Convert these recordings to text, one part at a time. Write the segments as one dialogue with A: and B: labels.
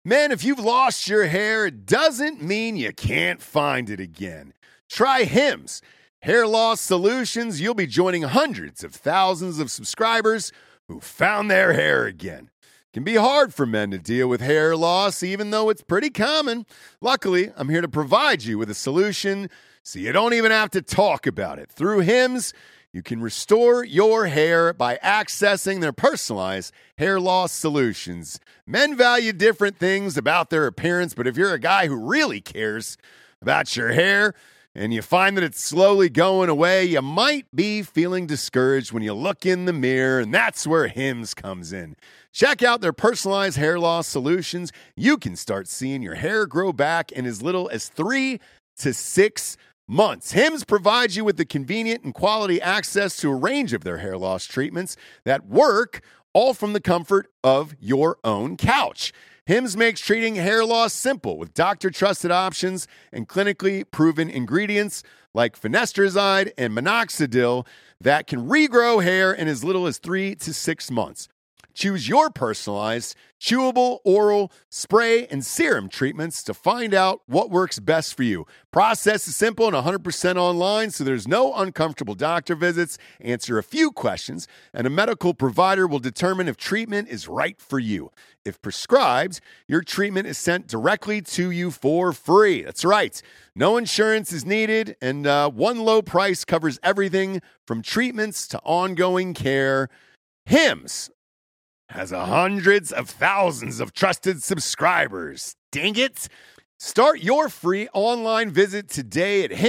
A: Men, if you've lost your hair, it doesn't mean you can't find it again. Try Hims Hair Loss Solutions. You'll be joining hundreds of thousands of subscribers who found their hair again. It can be hard for men to deal with hair loss, even though it's pretty common. Luckily, I'm here to provide you with a solution so you don't even have to talk about it. Through Hims, you can restore your hair by accessing their personalized hair loss solutions. Men value different things about their appearance, but if you're a guy who really cares about your hair and you find that it's slowly going away, you might be feeling discouraged when you look in the mirror, and that's where Hims comes in. Check out their personalized hair loss solutions. You can start seeing your hair grow back in as little as 3 to 6 months. Hims provides you with the convenient and quality access to a range of their hair loss treatments that work all from the comfort of your own couch. Hims makes treating hair loss simple with doctor-trusted options and clinically proven ingredients like finasteride and minoxidil that can regrow hair in as little as 3 to 6 months. Choose your personalized, chewable, oral, spray, and serum treatments to find out what works best for you. Process is simple and 100% online, so there's no uncomfortable doctor visits. Answer a few questions, and a medical provider will determine if treatment is right for you. If prescribed, your treatment is sent directly to you for free. That's right. No insurance is needed, and one low price covers everything from treatments to ongoing care. Hims has hundreds of thousands of trusted subscribers. Dang it. Start your free online visit today at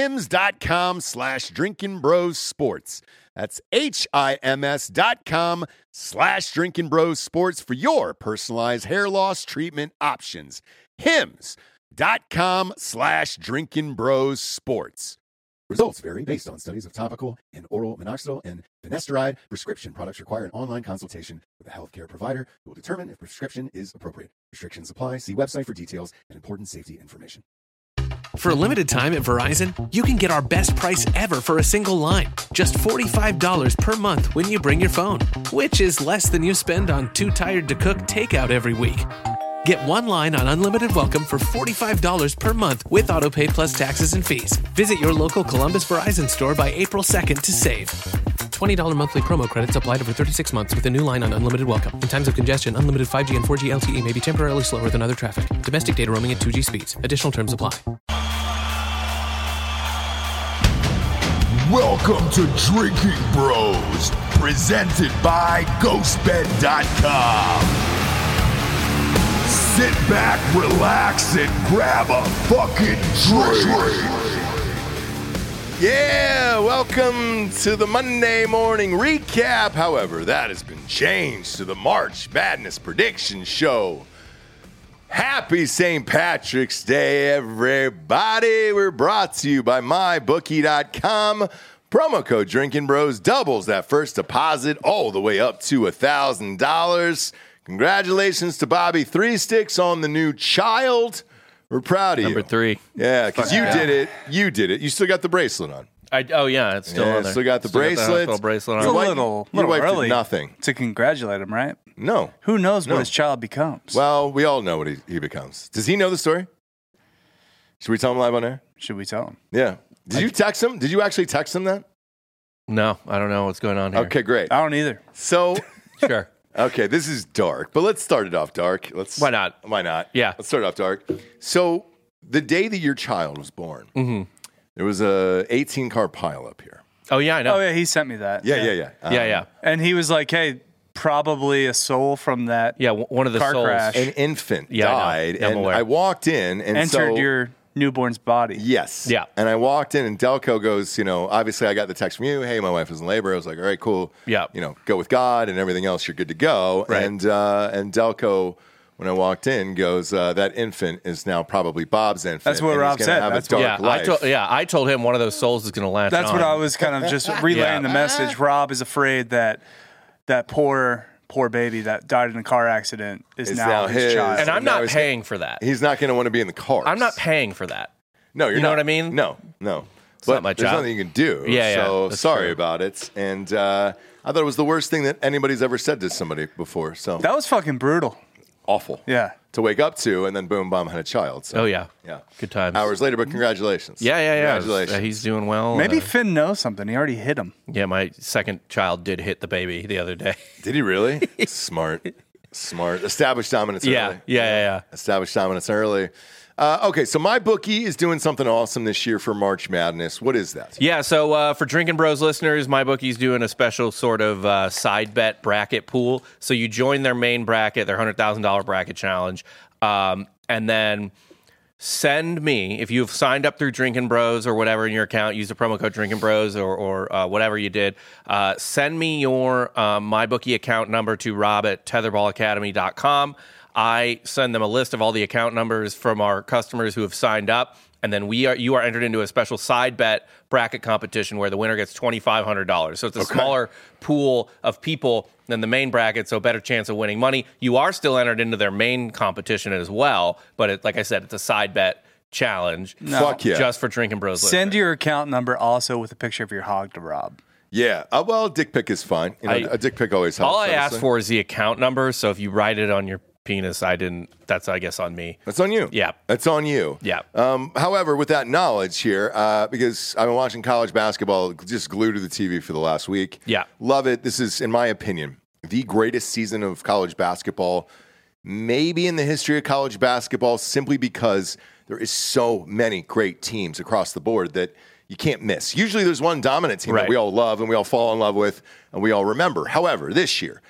A: hims.com/drinkingbrosports. That's HIMS.com/drinkingbrosports for your personalized hair loss treatment options. hims.com/drinkingbrosports. Results vary based on studies of topical and oral minoxidil and finasteride. Prescription products require an online consultation with a healthcare provider who will determine if prescription is appropriate. Restrictions apply. See website for details and important safety information.
B: For a limited time at Verizon, you can get our best price ever for a single line. Just $45 per month when you bring your phone, which is less than you spend on Too Tired to Cook takeout every week. Get one line on Unlimited Welcome for $45 per month with autopay plus taxes and fees. Visit your local Columbus Verizon store by April 2nd to save. $20 monthly promo credits applied over 36 months with a new line on Unlimited Welcome. In times of congestion, unlimited 5G and 4G LTE may be temporarily slower than other traffic. Domestic data roaming at 2G speeds. Additional terms apply.
C: Welcome to Drinking Bros, presented by GhostBed.com. Sit back, relax, and grab a fucking drink.
A: Yeah, welcome to the Monday morning recap. However, that has been changed to the March Madness Prediction Show. Happy St. Patrick's Day, everybody. We're brought to you by MyBookie.com. Promo code Drinking Bros doubles that first deposit all the way up to $1,000. Congratulations to Bobby Three Sticks on the new child. We're proud of you.
D: Number 3.
A: Yeah, because you did it. You did it. You still got the bracelet on.
D: It's still on there.
A: Still got the bracelet.
D: Got the bracelet on.
E: It's a little early
A: nothing
E: to congratulate him, right?
A: No.
E: Who knows what his child becomes?
A: Well, we all know what he becomes. Does he know the story? Should we tell him live on air?
E: Should we tell him?
A: Yeah. Did you text him? Did you actually text him that?
D: No, I don't know what's going on here.
A: Okay, great.
E: I don't either.
A: So,
D: Sure.
A: okay, this is dark, but let's start it off dark.
D: Why not?
A: Why not?
D: Yeah.
A: Let's start it off dark. So, the day that your child was born, there was a 18-car pileup here.
D: Oh, yeah, I know.
E: Oh, yeah, he sent me that.
A: Yeah.
D: Yeah.
E: And he was like, hey, probably a soul from that
D: Yeah, one of the
E: car
D: souls.
E: crash
A: An infant
D: Yeah, I know.
A: died,
D: Yeah, I'm
A: and
D: aware.
A: I walked in and
E: entered your newborn's body.
A: Yes.
D: Yeah.
A: And I walked in, and Delco goes, obviously I got the text from you. Hey, my wife is in labor. I was like, all right, cool.
D: Yeah.
A: Go with God and everything else. You're good to go.
D: Right.
A: And Delco, when I walked in, goes, that infant is now probably Bob's infant.
E: That's what
A: and
E: Rob
A: he's gonna
E: said.
A: have
E: That's
A: a
E: what-
A: dark life.
D: I told him one of those souls is going to latch
E: That's
D: on.
E: what I was kind of just relaying the message. Rob is afraid that poor baby that died in a car accident is
A: It's
E: now
A: now
E: his
A: his.
E: child.
D: And I'm
A: Now
D: not
A: he's-
D: paying for that.
A: He's not going to want to be in the car.
D: I'm not paying for that.
A: No, you're
D: You know
A: not.
D: what I mean?
A: No. But
D: not my
A: there's
D: job.
A: nothing you can do.
D: Yeah,
A: So
D: that's
A: sorry
D: true.
A: about it. And I thought it was the worst thing that anybody's ever said to somebody before. So
E: That was fucking brutal.
A: awful.
E: Yeah.
A: to wake up to, and then boom, bomb had a child. So,
D: Oh, yeah.
A: yeah.
D: Good times.
A: Hours later, but congratulations.
D: Yeah.
A: Congratulations.
D: He's doing well.
E: Maybe Finn knows something. He already hit him.
D: Yeah, my second child did hit the baby the other day.
A: Did he really? Smart. Established dominance early.
D: Yeah.
A: Established dominance early. Okay, so my bookie is doing something awesome this year for March Madness. What is that?
D: Yeah, so for Drinking Bros listeners, MyBookie's doing a special sort of side bet bracket pool. So you join their main bracket, their $100,000 bracket challenge, and then send me, if you've signed up through Drinking Bros or whatever in your account, use the promo code Drinking Bros or whatever you did, send me your MyBookie account number to rob@tetherballacademy.com. I send them a list of all the account numbers from our customers who have signed up, and then you are entered into a special side bet bracket competition where the winner gets $2,500. So it's a smaller pool of people than the main bracket, so a better chance of winning money. You are still entered into their main competition as well, but like I said, it's a side bet challenge.
A: Fuck yeah.
D: Just for Drinking Bros.
E: Send
D: listeners.
E: your account number also with a picture of your hog to Rob.
A: Yeah. Well, a dick pic is fine. A dick pic always helps.
D: All I
A: obviously.
D: asked for is the account number, so if you write it on your penis, that's, I guess, on me.
A: That's on you.
D: Yeah.
A: That's on you.
D: Yeah.
A: However, with that knowledge here, because I've been watching college basketball just glued to the TV for the last week.
D: Yeah.
A: Love it. This is, in my opinion, the greatest season of college basketball, maybe in the history of college basketball, simply because there is so many great teams across the board that you can't miss. Usually there's one dominant team that we all love and we all fall in love with and we all remember. However, this year,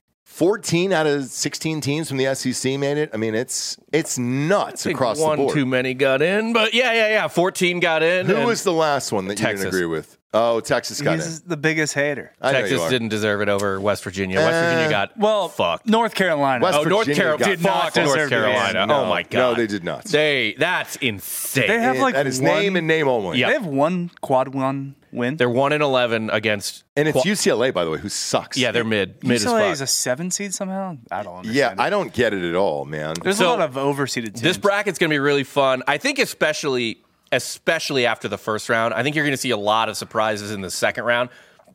A: 14 out of 16 teams from the SEC made it. I mean, it's nuts across the board.
D: One too many got in, but yeah. 14 got in.
A: Who was the last one that you didn't agree with? Oh, Texas got in.
E: He's the biggest hater.
A: I know you
D: Texas
A: are.
D: didn't deserve it over West Virginia. West Virginia got fucked.
E: North Carolina.
A: West
D: North
A: Virginia
D: Carolina
A: got
D: did not
E: fucked.
D: North Carolina.
A: No,
D: Oh my god.
A: No, they did not.
D: That's insane.
E: They have like
A: that is
E: one,
A: name and name only.
D: Yeah.
E: They have one quad one win.
D: They're 1-11 against.
A: And it's UCLA, by the way, who sucks.
D: Yeah, they're mid as
E: UCLA is
D: fuck.
E: a 7 seed somehow. I don't understand.
A: Yeah,
E: it.
A: I don't get it at all, man.
E: There's
D: So,
E: a lot of overseeded teams.
D: This bracket's going to be really fun. I think especially after the first round. I think you're going to see a lot of surprises in the second round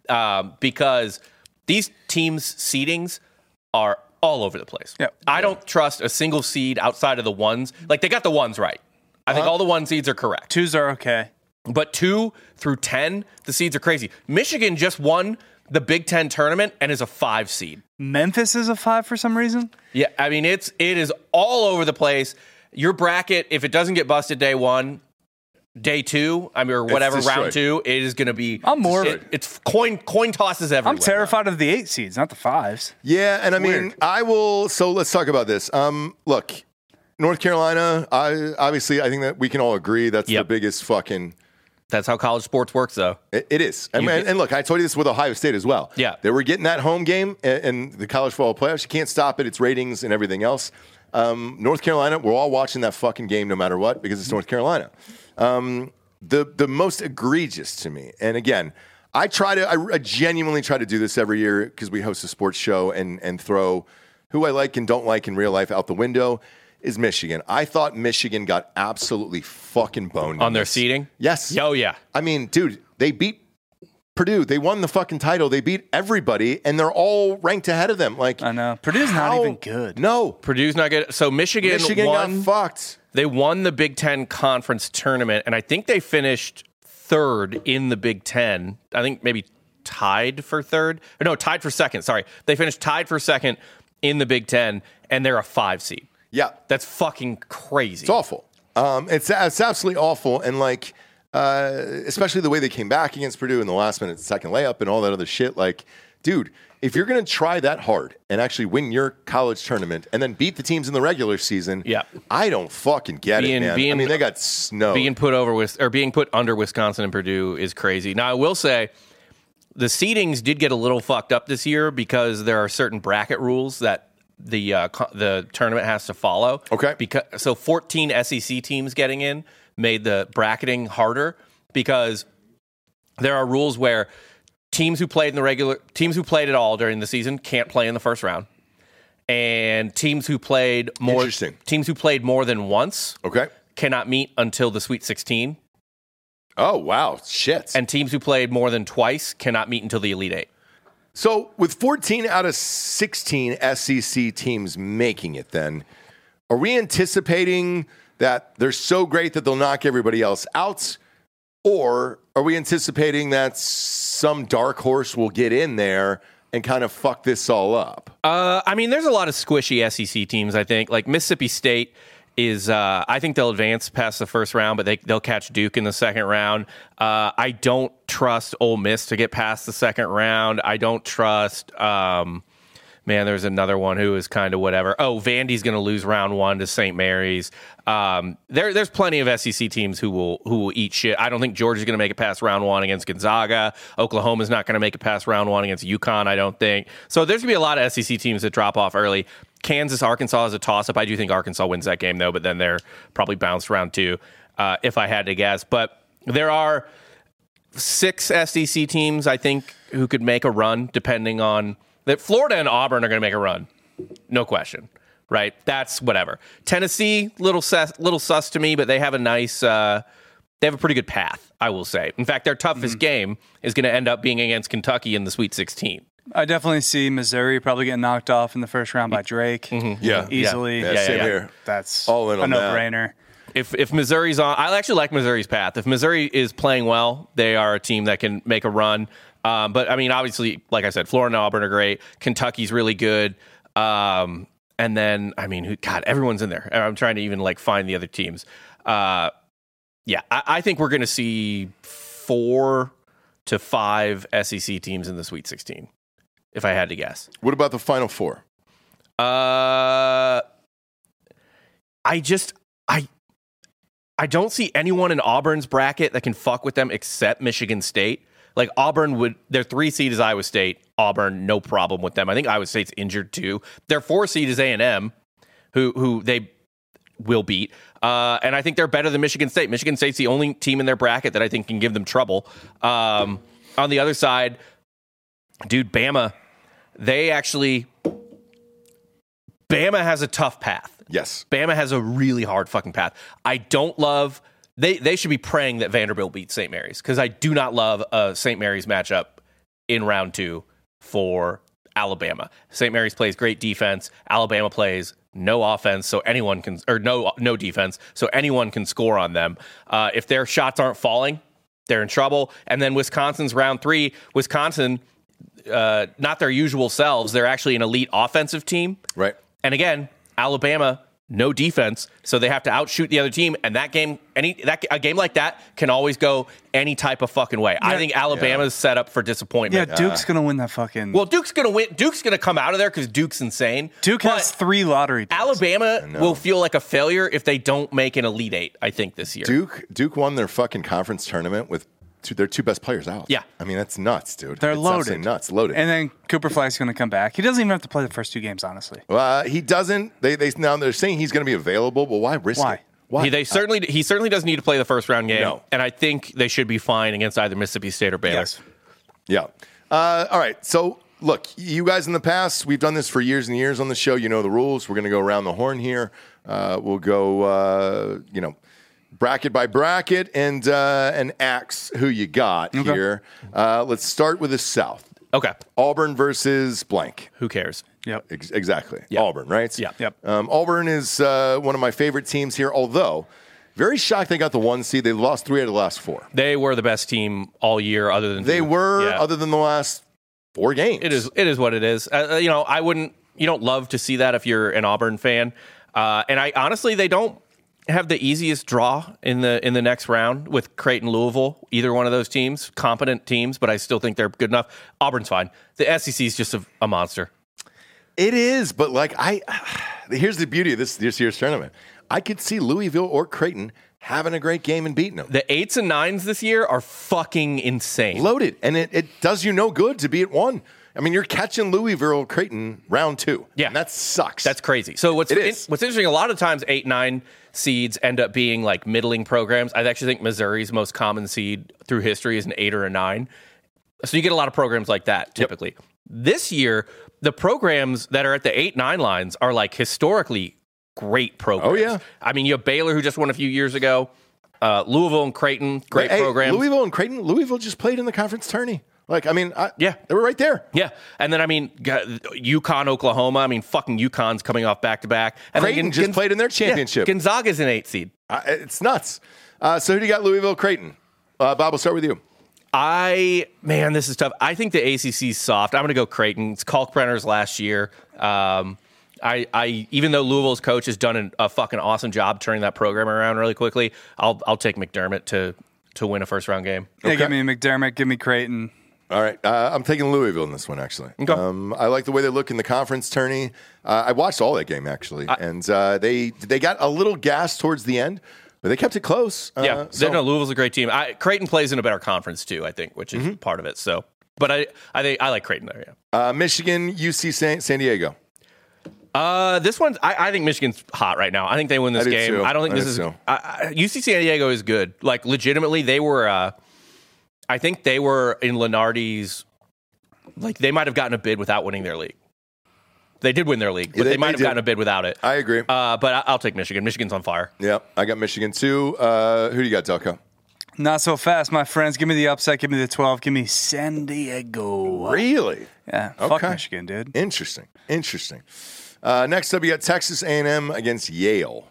D: because these teams' seedings are all over the place.
E: Yep.
D: I don't trust a single seed outside of the ones. Like, they got the ones right. I think all the one seeds are correct.
E: 2s are okay.
D: But 2 through 10, the seeds are crazy. Michigan just won the Big Ten tournament and is a 5 seed.
E: Memphis is a 5 for some reason.
D: Yeah, I mean, it is all over the place. Your bracket, if it doesn't get busted day 1, day 2, I mean, or whatever,
A: destroyed.
D: round 2, it is going to be.
E: I'm more-
D: It's coin tosses everywhere.
E: I'm terrified of the 8 seeds, not the 5s.
A: Yeah, and I mean,
E: Weird.
A: I will. So let's talk about this. Look, North Carolina. I think that we can all agree that's the
D: Yep.
A: biggest fucking.
D: That's how college sports works, though.
A: It is. And look, I told you this with Ohio State as well.
D: Yeah.
A: They were getting that home game in the college football playoffs. You can't stop it. It's ratings and everything else. North Carolina, we're all watching that fucking game no matter what because it's North Carolina. The most egregious to me, and again, I genuinely try to do this every year because we host a sports show and throw who I like and don't like in real life out the window, is Michigan. I thought Michigan got absolutely fucking boned
D: On their
A: this.
D: seeding?
A: Yes.
D: Oh, yeah.
A: I mean, dude, they beat Purdue. They won the fucking title. They beat everybody, and they're all ranked ahead of them. Like,
E: I know. Purdue's not
A: how-
E: even good.
A: No.
D: Purdue's not good. So Michigan won.
A: got fucked.
D: They won the Big Ten conference tournament, and I think they finished 3rd in the Big Ten. I think maybe tied for 3rd. Or no, tied for 2nd. Sorry. They finished tied for 2nd in the Big Ten, and they're a 5 seed.
A: Yeah.
D: That's fucking crazy.
A: It's awful. It's absolutely awful. And like, especially the way they came back against Purdue in the last minute second layup and all that other shit. Like, dude, if you're going to try that hard and actually win your college tournament and then beat the teams in the regular season,
D: Yeah.
A: I don't fucking get it, man. I mean, they got snowed.
D: Being put under Wisconsin and Purdue is crazy. Now, I will say the seedings did get a little fucked up this year because there are certain bracket rules that the tournament has to follow.
A: Okay.
D: So 14 SEC teams getting in made the bracketing harder because there are rules where teams who played at all during the season can't play in the first round. And teams who played more than once
A: Okay.
D: cannot meet until the Sweet 16.
A: Oh, wow. Shit.
D: And teams who played more than twice cannot meet until the Elite Eight.
A: So with 14 out of 16 SEC teams making it then, Are we anticipating that they're so great that they'll knock everybody else out? Or are we anticipating that some dark horse will get in there and kind of fuck this all up?
D: I mean, there's a lot of squishy SEC teams, I think. Like Mississippi State is, I think they'll advance past the first round, but they'll catch Duke in the second round. I don't trust Ole Miss to get past the second round. I don't trust, there's another one who is kind of whatever. Oh, Vandy's going to lose round 1 to St. Mary's. There's plenty of SEC teams who will eat shit. I don't think Georgia's going to make it past round 1 against Gonzaga. Oklahoma's not going to make it past round 1 against UConn, I don't think. So there's going to be a lot of SEC teams that drop off early. Kansas, Arkansas is a toss-up. I do think Arkansas wins that game, though, but then they're probably bounced round 2, if I had to guess. But there are 6 SEC teams, I think, who could make a run, depending on that. Florida and Auburn are going to make a run. No question. Right? That's whatever. Tennessee, little sus to me, but they have a nice, they have a pretty good path, I will say. In fact, their toughest game is going to end up being against Kentucky in the Sweet 16.
E: I definitely see Missouri probably getting knocked off in the first round by Drake.
A: Mm-hmm. Yeah.
E: Easily.
A: Yeah, same here.
E: That's
A: all in
E: a
A: on
E: no-brainer.
D: If Missouri's on, I actually like Missouri's path. If Missouri is playing well, they are a team that can make a run. But, I mean, obviously, like I said, Florida and Auburn are great. Kentucky's really good. And then, I mean, everyone's in there. I'm trying to even, find the other teams. I think we're going to see 4 to 5 SEC teams in the Sweet 16, if I had to guess.
A: What about the Final Four?
D: I don't see anyone in Auburn's bracket that can fuck with them except Michigan State. Like Auburn their 3 seed is Iowa State. Auburn, no problem with them. I think Iowa State's injured too. Their 4 seed is A&M, who they will beat. And I think they're better than Michigan State. Michigan State's the only team in their bracket that I think can give them trouble. On the other side, dude, Bama, Bama has a tough path.
A: Yes.
D: Bama has a really hard fucking path. I don't love... They should be praying that Vanderbilt beats St. Mary's, because I do not love a St. Mary's matchup in round 2 for Alabama. St. Mary's plays great defense. Alabama plays no offense, so anyone can, or no defense, so anyone can score on them. If their shots aren't falling, they're in trouble. And then Wisconsin's round 3. Wisconsin, not their usual selves. They're actually an elite offensive team.
A: Right.
D: And again, Alabama, no defense, so they have to outshoot the other team. And that game, a game like that can always go any type of fucking way. Yeah. I think Alabama's set up for disappointment.
E: Yeah, Duke's going to win that fucking...
D: Well, Duke's going to win. Duke's going to come out of there because Duke's insane.
E: Duke has 3 lottery picks.
D: Alabama will feel like a failure if they don't make an Elite 8, I think, this year.
A: Duke won their fucking conference tournament with their 2 best players out.
D: Yeah.
A: I mean, that's nuts, dude.
E: They're loaded.
A: Loaded.
E: And then Cooper Flagg's going to come back. He doesn't even have to play the first 2 games, honestly.
A: He doesn't. Now they're saying he's going to be available, but why risk it? Why?
D: He certainly doesn't need to play the first round game. No. And I think they should be fine against either Mississippi State or Baylor.
A: Yes. Yeah. All right. So, look, you guys in the past, we've done this for years and years on the show. You know the rules. We're going to go around the horn here. We'll go, bracket by bracket and axe who you got here. Let's start with the South.
D: Okay.
A: Auburn versus blank.
D: Who cares?
A: Yep. Exactly.
D: Yep.
A: Auburn, right?
D: Yep.
A: Auburn is one of my favorite teams here, although very shocked they got the 1 seed. They lost 3 out of the last 4.
D: They were the best team all year other than
A: Duke. Other than the last 4 games.
D: It is what it is. You don't love to see that if you're an Auburn fan. And they don't have the easiest draw in the next round with Creighton, Louisville, either one of those teams, competent teams, but I still think they're good enough. Auburn's fine. The SEC is just a monster.
A: It is, but here's the beauty of this year's tournament. I could see Louisville or Creighton having a great game and beating them.
D: The 8s and 9s this year are fucking insane.
A: Loaded, and it does you no good to be at 1. I mean, you're catching Louisville or Creighton round 2.
D: Yeah.
A: And that sucks.
D: That's crazy. So what's interesting, a lot of times 8, 9 seeds end up being like middling programs. I actually think Missouri's most common seed through history is an 8 or a 9. So you get a lot of programs like that typically. Yep. This year, the programs that are at the 8, 9 lines are like historically great programs.
A: Oh, yeah.
D: I mean, you have Baylor, who just won a few years ago. Louisville and Creighton, great programs.
A: Louisville and Creighton, Louisville just played in the conference tourney Like, I mean,
D: Yeah.
A: they were right there.
D: Yeah, and then I mean, UConn, Oklahoma. I mean, fucking UConn's coming off back-to-back. And
A: Creighton
D: then
A: just played in their championship.
D: Yeah, Gonzaga's an 8 seed.
A: It's nuts. So who do you got? Louisville, Creighton. Bob, we'll start with you.
D: Man, this is tough. I think the ACC's soft. I'm going to go Creighton. It's Kalkbrenner's last year. I even though Louisville's coach has done a fucking awesome job turning that program around really quickly, I'll take McDermott to win a first round game.
E: Yeah, give me McDermott. Give me Creighton.
A: All right. I'm taking Louisville in this one, actually.
D: Okay.
A: I like the way they look in the conference tourney. I watched all that game, actually. And they got a little gas towards the end, but they kept it close.
D: Louisville's a great team. Creighton plays in a better conference, too, I think, which is part of it. So, but I think I like Creighton there, yeah.
A: Michigan, UC San Diego.
D: This one, I think Michigan's hot right now. I think they win this game.
A: Too.
D: I don't think this is... UC San Diego is good. Like, legitimately, they were... I think they were in Lenardi's... Like, they might have gotten a bid without winning their league. They did win their league, but they might have gotten a bid without it.
A: I agree.
D: But I'll take Michigan. Michigan's on fire.
A: Yep, I got Michigan, too. Who do you got, Delco?
E: Not so fast, my friends. Give me the upset. Give me the 12. Give me San Diego.
A: Really?
E: Yeah, fuck Michigan, dude.
A: Interesting. Next up, you got Texas A&M against Yale.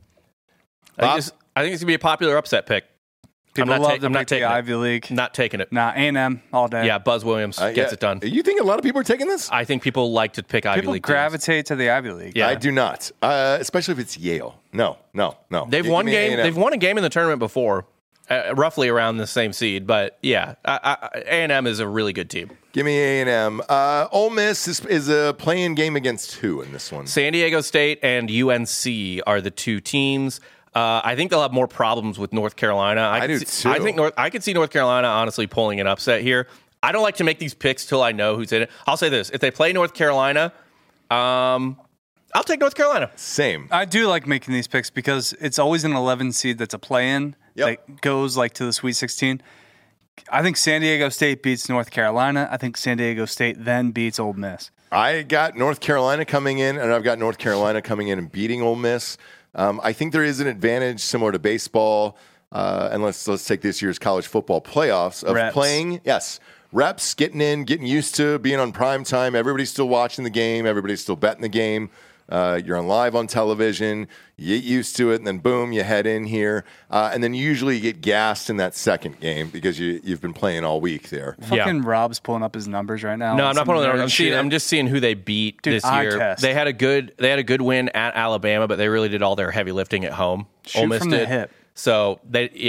D: I think it's going to be a popular upset pick.
E: People
D: I'm
E: love
D: not taking
E: the Ivy League.
D: Not taking it.
E: Nah, A&M all day.
D: Yeah, Buzz Williams gets it done.
A: You think a lot of people are taking this?
D: I think people like to pick Ivy
E: People
D: League
E: gravitate to the Ivy League.
D: Yeah.
A: I do not, especially if it's Yale. No.
D: They've
A: Give
D: won
A: me
D: game.
A: A&M.
D: They've won a game in the tournament before, roughly around the same seed. But yeah, A&M is a really good team.
A: Give me A&M. Ole Miss is a play-in game against who in this one?
D: San Diego State and UNC are the two teams. I think they'll have more problems with North Carolina. I
A: do too.
D: I could see North Carolina honestly pulling an upset here. I don't like to make these picks till I know who's in it. I'll say this: if they play North Carolina, I'll take North Carolina.
A: Same.
E: I do like making these picks because it's always an 11 seed that's a play-in that goes like to the Sweet 16. I think San Diego State beats North Carolina. I think San Diego State then beats Ole Miss.
A: I got North Carolina coming in, and I've got North Carolina coming in and beating Ole Miss. I think there is an advantage similar to baseball, and let's take this year's college football playoffs of
E: Reps.
A: playing. Yes, reps, getting in, getting used to being on prime time. Everybody's still watching the game. Everybody's still betting the game. You're on live on television. You get used to it, and then boom, you head in here, and then usually you get gassed in that second game because you've been playing all week there.
E: Fucking Rob's pulling up his numbers right now.
D: No, I'm not pulling it.
E: Some
D: I'm just seeing who they beat
E: Dude,
D: this
E: eye
D: year.
E: test.
D: They had a good win at Alabama, but they really did all their heavy lifting at home.
E: Shoot
D: Ole Miss
E: from the
D: did.
E: hip.
D: So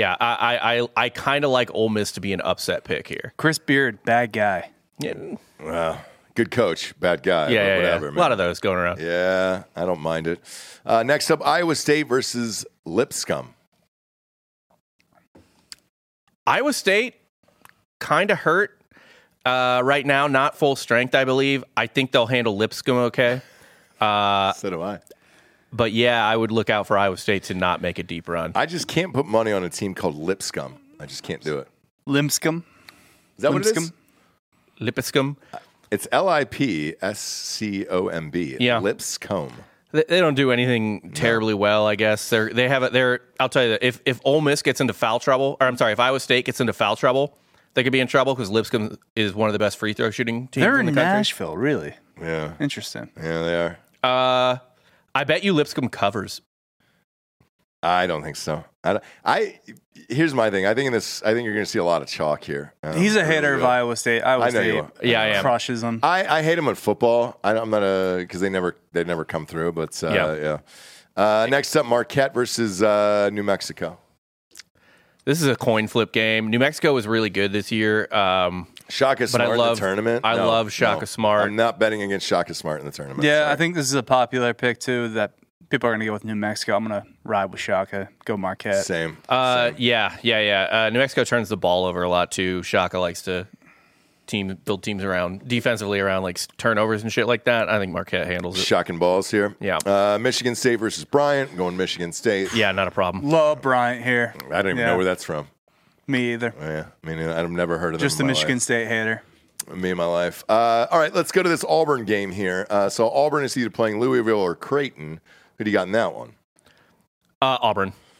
D: I kind of like Ole Miss to be an upset pick here.
E: Chris Beard, bad guy.
D: Yeah,
A: Good coach, bad guy.
D: yeah,
A: whatever.
D: yeah.
A: Man.
D: A lot of those going around.
A: Yeah, I don't mind it. Next up, Iowa State versus Lipscomb.
D: Iowa State kind of hurt right now, not full strength, I believe. I think they'll handle Lipscomb okay.
A: So do I.
D: But yeah, I would look out for Iowa State to not make a deep run.
A: I just can't put money on a team called Lipscomb. I just can't do it.
E: Lipscomb.
A: Is that what it is?
D: Lipscomb.
A: It's Lipscomb.
D: Yeah.
A: Lipscomb.
D: They don't do anything terribly well, I guess. I'll tell you that if Ole Miss gets into foul trouble, or I'm sorry, if Iowa State gets into foul trouble, they could be in trouble because Lipscomb is one of the best free throw shooting teams
E: They're
D: in the
E: in
D: country.
E: Nashville, really.
A: Yeah.
E: Interesting.
A: Yeah, they are.
D: I bet you Lipscomb covers.
A: I don't think so. Here's my thing. I think you're going to see a lot of chalk here.
E: He's a hater of Iowa State. Iowa
A: I know you
E: State
A: are.
D: Yeah, I am.
E: crushes him.
A: I hate him at football. I'm not because they never come through. But yeah. Next up, Marquette versus New Mexico.
D: This is a coin flip game. New Mexico was really good this year.
A: Shaka Smart in the tournament.
D: I love Shaka Smart.
A: I'm not betting against Shaka Smart in the tournament.
E: Yeah,
A: Sorry.
E: I think this is a popular pick, too, that people are going to go with New Mexico. I'm going to ride with Shaka, go Marquette.
A: Same.
D: Yeah. New Mexico turns the ball over a lot, too. Shaka likes to build teams around, defensively around, like, turnovers and shit like that. I think Marquette handles it.
A: Shocking balls here.
D: Yeah.
A: Michigan State versus Bryant. I'm going Michigan State.
D: Yeah, not a problem.
E: Love Bryant here.
A: I don't even know where that's from.
E: Me either.
A: Yeah, I mean, I've never heard of them.
E: Just a Michigan State hater.
A: Me in my life. All right, let's go to this Auburn game here. So Auburn is either playing Louisville or Creighton. Who do you got in that one?
D: Auburn.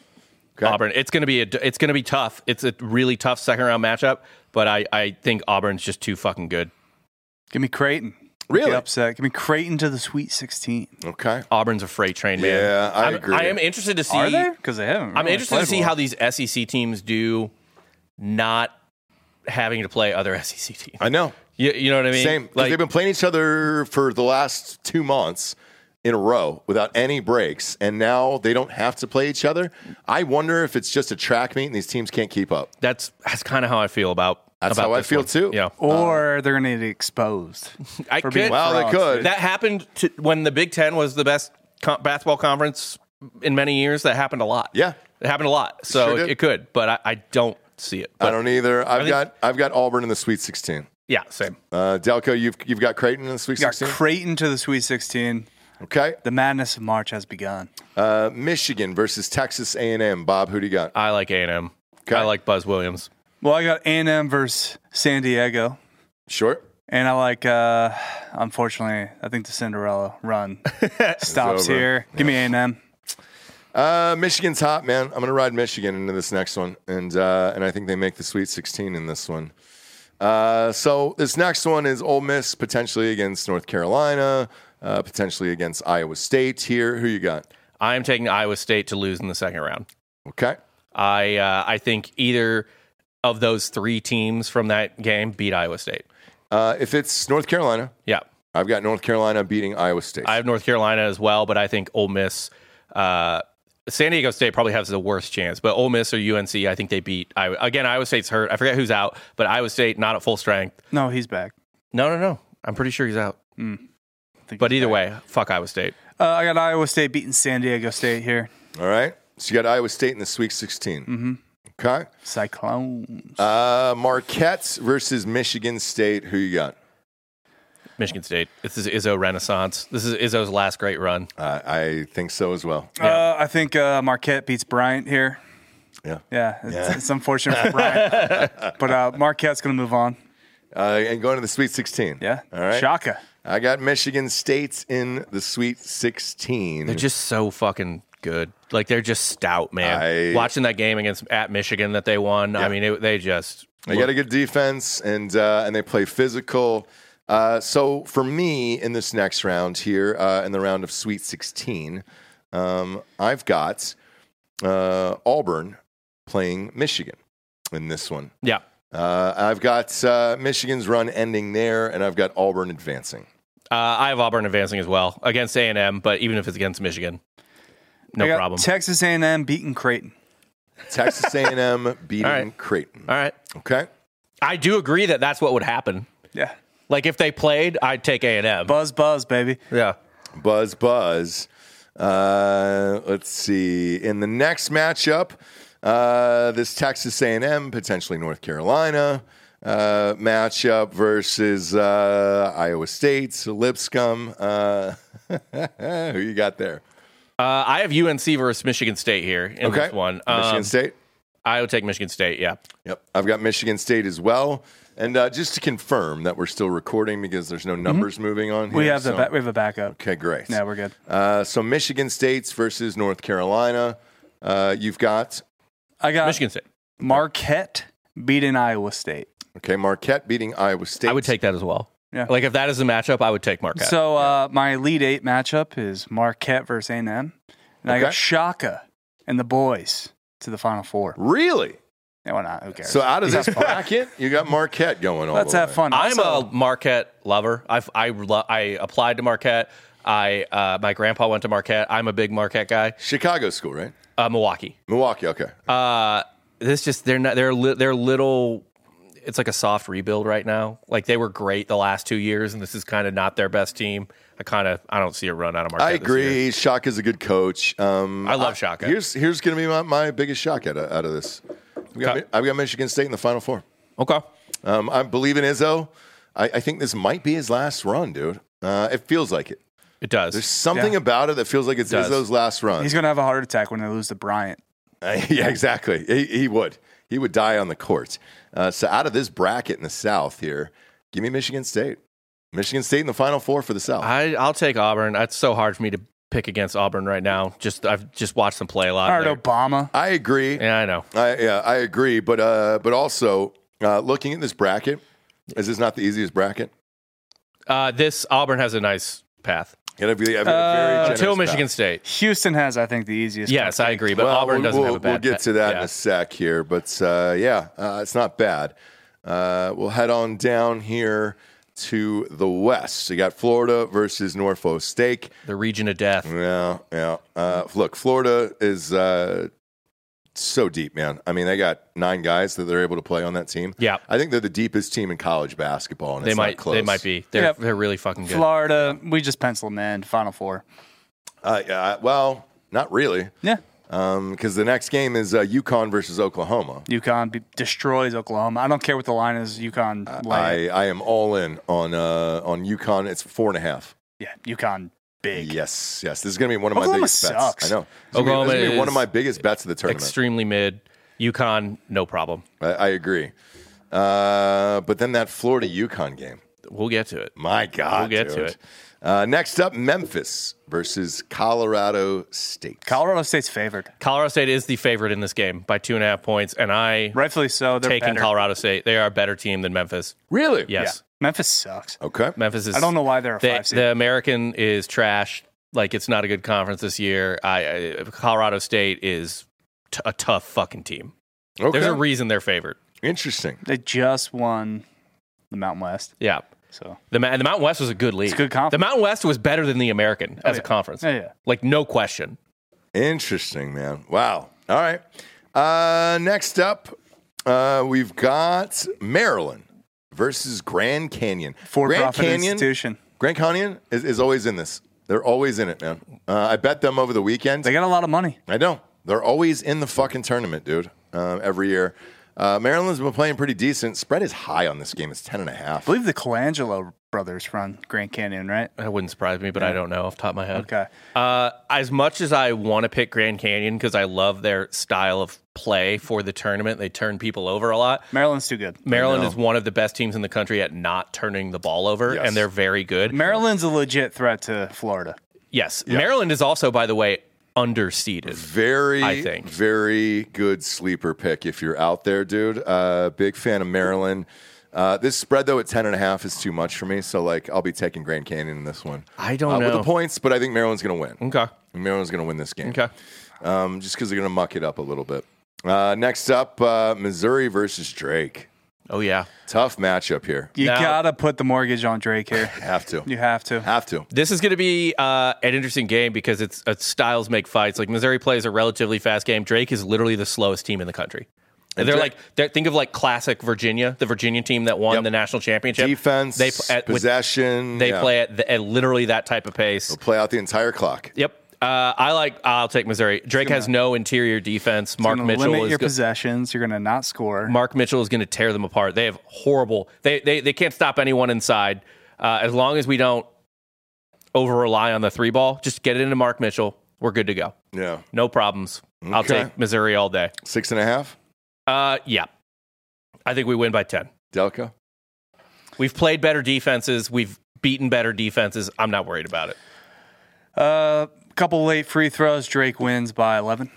A: Okay.
D: Auburn. It's going to be tough. It's a really tough second round matchup, but I think Auburn's just too fucking good.
E: Give me Creighton.
A: Really?
E: Be upset. Give me Creighton to the Sweet 16.
A: Okay.
D: Auburn's a freight train, man.
A: Yeah, I agree.
D: I am interested to see.
E: Are they? Because they haven't.
D: I'm
E: really
D: interested to
E: played
D: see
E: well.
D: how these SEC teams do, not having to play other SEC teams.
A: I know.
D: You know what I mean?
A: Same. 'Cause they've been playing each other for the last 2 months in a row without any breaks, and now they don't have to play each other. I wonder if it's just a track meet and these teams can't keep up.
D: that's kind of how I feel about.
A: That's
D: about
A: how I
D: this
A: feel
D: one.
A: too.
D: Yeah,
E: Or they're going to get exposed.
D: I
E: for being
D: could.
A: Well, they
E: frauds.
A: could.
D: That happened when the Big Ten was the best basketball conference in many years. That happened a lot.
A: Yeah.
D: It happened a lot. So
A: Sure did.
D: it could, but I don't see it. But
A: I don't either. I've
D: think-
A: got Auburn in the Sweet 16.
D: Yeah, same.
A: Delco, you've got Creighton in the Sweet
E: You got
A: 16.
E: Creighton to the Sweet 16.
A: Okay.
E: The madness of March has begun.
A: Michigan versus Texas A&M. Bob, who do you got?
D: I like A&M.
A: Okay.
D: I like Buzz Williams.
E: Well, I got A&M versus San Diego.
A: Sure.
E: And I like, unfortunately, I think the Cinderella run stops
A: over.
E: here. Give me A&M.
A: Michigan's hot, man. I'm going to ride Michigan into this next one, and I think they make the Sweet 16 in this one. So this next one is Ole Miss potentially against North Carolina, potentially against Iowa State here. Who you got?
D: I am taking Iowa State to lose in the second round.
A: Okay.
D: I think either of those 3 teams from that game beat Iowa State.
A: If it's North Carolina,
D: Yeah.
A: I've got North Carolina beating Iowa State.
D: I have North Carolina as well, but I think Ole Miss, San Diego State probably has the worst chance. But Ole Miss or UNC, I think they beat Iowa. Again, Iowa State's hurt. I forget who's out, but Iowa State not at full strength.
E: No, he's back.
D: No. I'm pretty sure he's out. But either way, fuck Iowa State.
E: I got Iowa State beating San Diego State here.
A: All right. So you got Iowa State in the Sweet 16. Mm-hmm. Okay.
E: Cyclones.
A: Marquette versus Michigan State. Who you got?
D: Michigan State. This is Izzo Renaissance. This is Izzo's last great run.
A: I think so as well.
E: I think Marquette beats Bryant here.
A: Yeah.
E: Yeah, it's unfortunate for Bryant. But Marquette's going to move on.
A: And going to the Sweet 16.
E: Yeah.
A: All right.
E: Shaka.
A: I got Michigan State in the Sweet 16.
D: They're just so fucking good. Like, they're just stout, man. Watching that game at Michigan that they won, I mean, they just...
A: They got a good defense, and they play physical. So for me, in this next round here, in the round of Sweet 16, I've got Auburn playing Michigan in this one.
D: Yeah.
A: I've got Michigan's run ending there, and I've got Auburn advancing.
D: I have Auburn advancing as well against A&M, but even if it's against Michigan,
E: I got
D: problem.
E: Texas A&M beating Creighton.
A: Texas A&M beating
D: right.
A: Creighton.
D: All right.
A: Okay.
D: I do agree that that's what would happen.
E: Yeah.
D: Like, if they played, I'd take A&M.
E: Buzz, baby.
D: Yeah.
A: Buzz. Let's see. In the next matchup, this Texas A&M, potentially North Carolina matchup versus Iowa State, Lipscomb. Who you got there?
D: I have UNC versus Michigan State here in this one.
A: Michigan State?
D: I would take Michigan State, yeah.
A: Yep. I've got Michigan State as well. And just to confirm that we're still recording because there's no numbers moving on here.
E: We have we have a backup.
A: Okay, great.
E: Yeah, we're good.
A: So Michigan State's versus North Carolina. You've got
E: I got
D: Michigan State.
E: Marquette beating Iowa State.
A: Marquette beating Iowa State.
D: I would take that as well.
E: Yeah.
D: Like, if that is a matchup, I would take Marquette.
E: So my Elite Eight matchup is Marquette versus A&M. And I got Shaka and the boys to the Final Four.
A: Really?
E: Yeah, why not? Who cares?
A: So out of this bracket, you got Marquette going on.
E: Let's have fun.
D: I'm
E: Also,
D: a Marquette lover. I applied to Marquette. My grandpa went to Marquette. I'm a big Marquette guy.
A: Chicago school, right?
D: Milwaukee.
A: Milwaukee, okay.
D: They're little. It's like a soft rebuild right now. Like, they were great the last 2 years, and this is kind of not their best team. I don't see a run out of Marquette.
A: I
D: this year.
A: agree. Shaka's a good coach.
D: I love Shaka.
A: Here's going to be my biggest shock out of this. I've got Michigan State in the Final Four.
D: Okay.
A: I believe in Izzo. I think this might be his last run, dude. It feels like it.
D: It does.
A: There's something about it that feels like it's Izzo's last run.
E: he's going to have a heart attack when they lose to Bryant.
A: Yeah, exactly. He would. He would die on the court. So out of this bracket in the South here, give me Michigan State. Michigan State in the Final Four for the South.
D: I'll take Auburn. That's so hard for me to pick against Auburn right now. I've just watched them play a lot.
E: All right, Obama.
A: I agree.
D: Yeah, I know.
A: I agree. But also looking at this bracket, is this not the easiest bracket?
D: This Auburn has a nice path.
A: It'll be a very generous
D: Until
A: path.
D: Michigan State.
E: Houston has, I think, the easiest.
D: Yes, I agree. But
A: Well,
D: Auburn doesn't have a bad
A: We'll get to that in
D: yeah.
A: a sec here. But it's not bad. We'll head on down here to the West. You got Florida versus Norfolk State.
D: The region of death.
A: Yeah. Look, Florida is so deep, man. I mean, they got 9 guys that they're able to play on that team.
D: Yeah.
A: I think they're the deepest team in college basketball, and
D: They
A: it's not
D: might
A: close.
D: They might be. They're really fucking good.
E: Florida, we just pencil them in. Final Four.
A: Well, not really.
E: Yeah.
A: Because the next game is UConn versus Oklahoma.
E: UConn destroys Oklahoma. I don't care what the line is. UConn.
A: I am all in on UConn. It's 4.5.
E: Yeah, UConn big.
A: Yes. This is going to be one of
E: Oklahoma
A: my biggest
E: sucks.
A: bets. I know.
D: Oklahoma
A: this is gonna be one
D: is
A: of my biggest bets of the tournament.
D: Extremely mid. UConn, no problem.
A: I agree. But then that Florida UConn game.
D: We'll get to it.
A: My God,
D: We'll get
A: dude.
D: to it.
A: Next up, Memphis versus Colorado State.
E: Colorado State's favored.
D: Colorado State is the favorite in this game by 2.5 points, and I
E: Rightfully so. They're
D: taking
E: better.
D: Colorado State. They are a better team than Memphis.
A: Really?
D: Yes.
E: Yeah. Memphis sucks.
A: Okay.
D: Memphis is.
E: I don't know why they're a 5 seed.
D: The American is trash. Like, it's not a good conference this year. Colorado State is a tough fucking team.
A: Okay.
D: There's a reason they're favored.
A: Interesting.
E: They just won the Mountain West.
D: Yeah.
E: So
D: The Mountain West was a good league.
E: It's a good conference.
D: The Mountain West was better than the American as a conference.
E: Yeah.
D: Like, no question.
A: Interesting, man. Wow. All right. Next up, we've got Maryland versus Grand Canyon.
E: For-profit institution.
A: Grand Canyon is always in this. They're always in it, man. I bet them over the weekend.
E: They got a lot of money.
A: I know. They're always in the fucking tournament, dude, every year. Maryland's been playing pretty decent. Spread is high on this game. It's 10.5.
E: I believe the Colangelo brothers run Grand Canyon, right?
D: That wouldn't surprise me, but I don't know off the top of my head.
E: Okay.
D: As much as I want to pick Grand Canyon because I love their style of play for the tournament, they turn people over a lot.
E: Maryland's too good.
D: Maryland is one of the best teams in the country at not turning the ball over,
A: Yes.
D: and they're very good.
E: Maryland's a legit threat to Florida.
D: Yes. Maryland is also, by the way, underseeded. I think.
A: Very good sleeper pick if you're out there, dude. Big fan of Maryland. This spread, though, at 10.5 is too much for me. So, I'll be taking Grand Canyon in this one.
D: I don't know.
A: With the points, but I think Maryland's going to win.
D: Okay.
A: Maryland's going to win this game.
D: Okay.
A: Just because they're going to muck it up a little bit. Next up, Missouri versus Drake.
D: Oh, yeah.
A: Tough matchup here.
E: You
D: Now-
E: got to put the mortgage on Drake here.
A: Have to.
E: You have to.
A: Have to.
D: This is going to be an interesting game because it's styles make fights. Like, Missouri plays a relatively fast game. Drake is literally the slowest team in the country.
A: And
D: Think of classic Virginia, the Virginia team that won the national championship.
A: Defense, possession.
D: They play at literally that type of pace.
A: They'll play out the entire clock.
D: Yep. I'll take Missouri. Drake has no interior defense. Mark
E: Gonna
D: Mitchell
E: limit
D: is
E: your possessions. You're going to not score.
D: Mark Mitchell is going to tear them apart. They have horrible. They can't stop anyone inside. As long as we don't over rely on the 3 ball, just get it into Mark Mitchell. We're good to go.
A: Yeah.
D: No problems. I'll
A: Okay.
D: take Missouri all day.
A: 6.5.
D: Yeah. I think we win by 10.
A: Delco.
D: We've played better defenses. We've beaten better defenses. I'm not worried about it.
E: Couple late free throws. Drake wins by 11.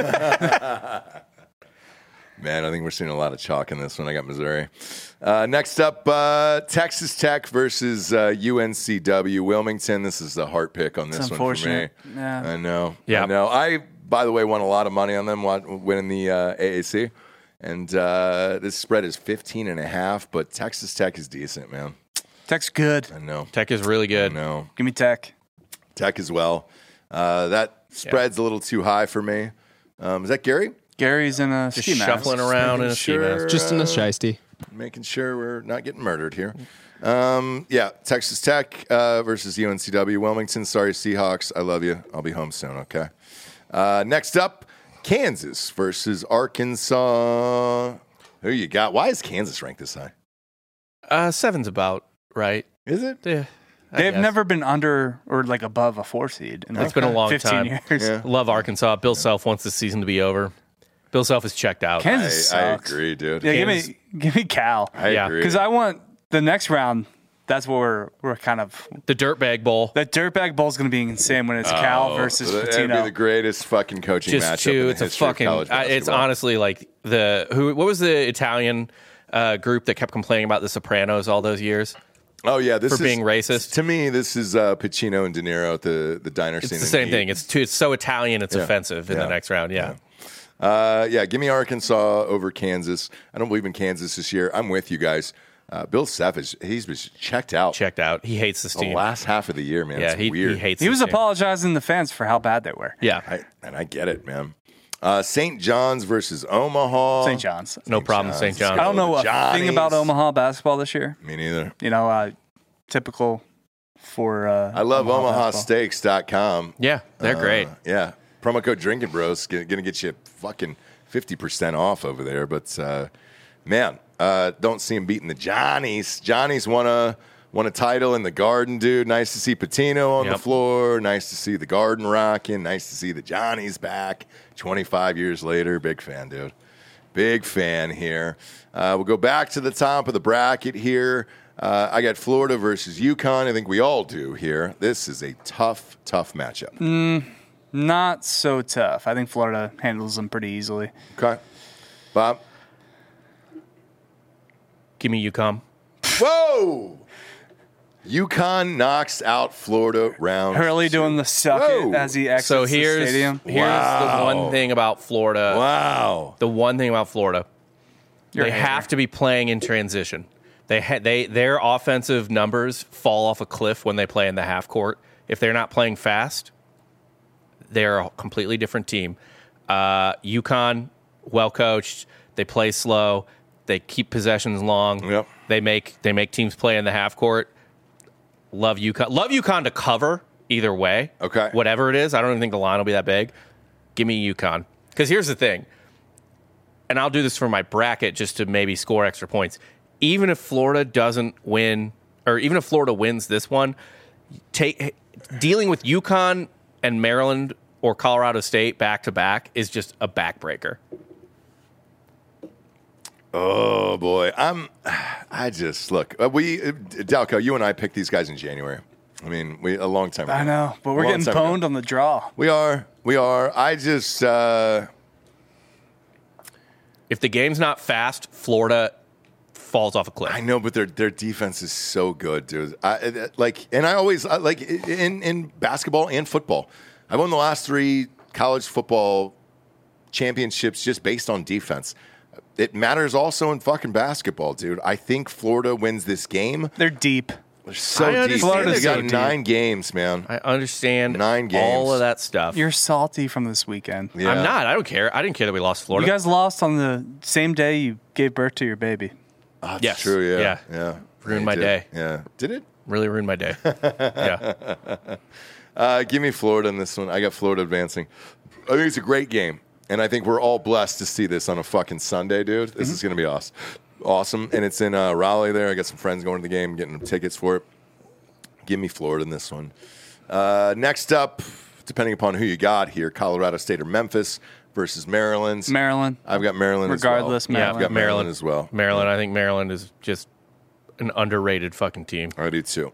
A: Man, I think we're seeing a lot of chalk in this one. I got Missouri. Next up, Texas Tech versus UNCW. Wilmington. This is the heart pick on this
E: It's
A: one for me.
E: unfortunate. Yeah.
A: I know.
D: Yeah.
A: I know. I, by the way, won a lot of money on them winning the AAC. And this spread is 15.5, but Texas Tech is decent, man.
E: Tech's good.
A: I know.
D: Tech is really
A: I
D: good.
A: know.
E: Give me Tech.
A: Tech as well. That spread's a little too high for me. Is that Gary?
E: Gary's in a
D: Just
E: ski mask.
D: shuffling around in a ski mask.
F: Just in a shiesty.
A: Making sure we're not getting murdered here. Texas Tech versus UNCW. Wilmington, sorry, Seahawks. I love you. I'll be home soon, okay? Next up, Kansas versus Arkansas. Who you got? Why is Kansas ranked this high?
D: 7's about right.
A: Is it?
D: Yeah, I
E: They've
D: guess.
E: never been under or above a 4 seed in
D: It's been a long
E: 15
D: time.
E: years.
A: Yeah.
D: Love Arkansas. Bill Self wants the season to be over. Bill Self is checked out.
E: Kansas
A: I
E: sucks.
A: agree, dude.
E: Yeah,
D: Kansas-
E: give me Cal.
A: I
D: yeah.
A: agree.
E: Because I want the next round That's what we're kind of.
D: The Dirtbag Bowl.
E: That Dirtbag Bowl is going to be insane when it's Cal versus
A: That'd
E: Pitino.
A: be the greatest fucking coaching
D: Just
A: matchup
D: two.
A: in
D: It's
A: the
D: a
A: history
D: fucking.
A: of college basketball.
D: It's honestly like what was the Italian group that kept complaining about The Sopranos all those years
A: Oh yeah, this
D: for being racist?
A: To me, this is Pacino and De Niro at the diner scene.
D: It's the same thing. It's so Italian. It's offensive in the next round. Yeah.
A: Give me Arkansas over Kansas. I don't believe in Kansas this year. I'm with you guys. Bill Self he's been checked out.
D: He hates this
A: The
D: team.
A: last half of the year, man.
D: Yeah,
A: It's weird.
D: he hates.
E: He was
D: this team.
E: apologizing to the fans for how bad they were.
D: Yeah.
A: I get it, man. St. John's versus Omaha.
E: St. John's.
D: No problem, St. John's.
E: I don't know a
A: Johnny's.
E: thing about Omaha basketball this year.
A: Me neither.
E: You know, typical for.
A: I love
E: Omaha
A: OmahaSteaks.com.
D: Yeah, they're great.
A: Yeah. Promo code Drinking Bros going to get you fucking 50% off over there. But, man, don't see him beating the Johnnies. Johnnies won a title in the Garden, dude. Nice to see Patino on the floor. Nice to see the Garden rocking. Nice to see the Johnnies back 25 years later. Big fan, dude. Big fan here. We'll go back to the top of the bracket here. I got Florida versus UConn. I think we all do here. This is a tough matchup.
E: Not so tough. I think Florida handles them pretty easily.
A: Okay. Bob?
D: Give me UConn.
A: Whoa! UConn knocks out Florida round
E: Hurley
A: two.
E: doing the suck
A: Whoa.
E: it as he exits
D: So
E: the
D: here's
E: stadium.
D: the one thing about Florida.
A: Wow.
D: The one thing about Florida,
E: You're
D: they
E: a hater.
D: have to be playing in transition. Their offensive numbers fall off a cliff when they play in the half court. If they're not playing fast, they're a completely different team. UConn, well coached. They play slow. They keep possessions long.
A: Yep.
D: They make teams play in the half court. Love UConn. Love UConn to cover either way.
A: Okay.
D: Whatever it is, I don't even think the line will be that big. Give me UConn. Because here's the thing, and I'll do this for my bracket just to maybe score extra points. Even if Florida doesn't win, or even if Florida wins this one, dealing with UConn and Maryland or Colorado State back to back is just a backbreaker.
A: Oh boy, Dalco, you and I picked these guys in January. I mean, a long time ago.
E: I know, but we're getting pwned on the draw.
A: We are. I just
D: If the game's not fast, Florida falls off a cliff.
A: I know, but their defense is so good, dude. And I always like in basketball and football. I won the last 3 college football championships just based on defense. It matters also in fucking basketball, dude. I think Florida wins this game.
E: They're deep.
A: They're so
D: I
A: deep.
D: understand
A: They
D: they're
A: got
D: so deep.
A: 9 games, man.
D: I understand
A: 9 games.
D: all of that stuff.
E: You're salty from this weekend.
A: Yeah.
D: I'm not. I don't care. I didn't care that we lost Florida.
E: You guys lost on the same day you gave birth to your baby.
A: Oh, that's
D: Yes.
A: true. Yeah.
D: Yeah. Ruined
A: It
D: my
A: did.
D: day.
A: Yeah. Did it?
D: Really ruined my day. Yeah.
A: Give me Florida in this one. I got Florida advancing. I think it's a great game, and I think we're all blessed to see this on a fucking Sunday, dude. This is going to be awesome. And it's in Raleigh there. I got some friends going to the game, getting tickets for it. Give me Florida in this one. Next up, depending upon who you got here, Colorado State or Memphis versus Maryland.
E: Maryland.
A: I've got Maryland
E: Regardless,
A: as well.
E: Maryland.
A: I've got Maryland as well.
D: Maryland. I think Maryland is just an underrated fucking team.
A: I do too.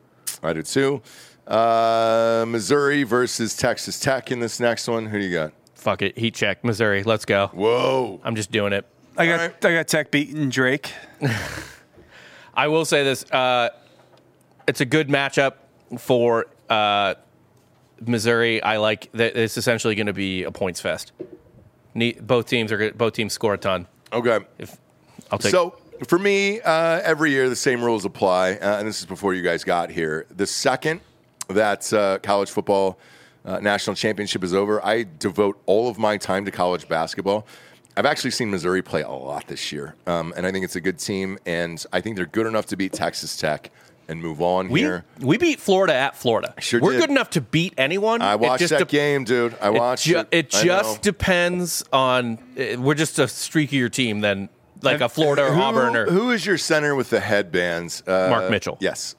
A: Missouri versus Texas Tech in this next one. Who do you got?
D: Fuck it. Heat check. Missouri. Let's go.
A: Whoa.
D: I'm just doing it.
E: I got Tech beating Drake.
D: I will say this. It's a good matchup for Missouri. I like that it's essentially going to be a points fest. Both teams score a ton.
A: Okay.
D: I'll take.
A: So for me, every year the same rules apply, and this is before you guys got here. The second that college football national championship is over, I devote all of my time to college basketball. I've actually seen Missouri play a lot this year, and I think it's a good team, and I think they're good enough to beat Texas Tech and move on here.
D: We beat Florida at Florida.
A: Sure
D: We're
A: did.
D: good enough to beat anyone.
A: I watched that game, dude. I watched it.
D: It
A: I
D: just
A: know.
D: depends on. We're just a streakier team than like a Florida or Auburn or
A: Who is your center with the headbands?
D: Mark Mitchell.
A: Yes.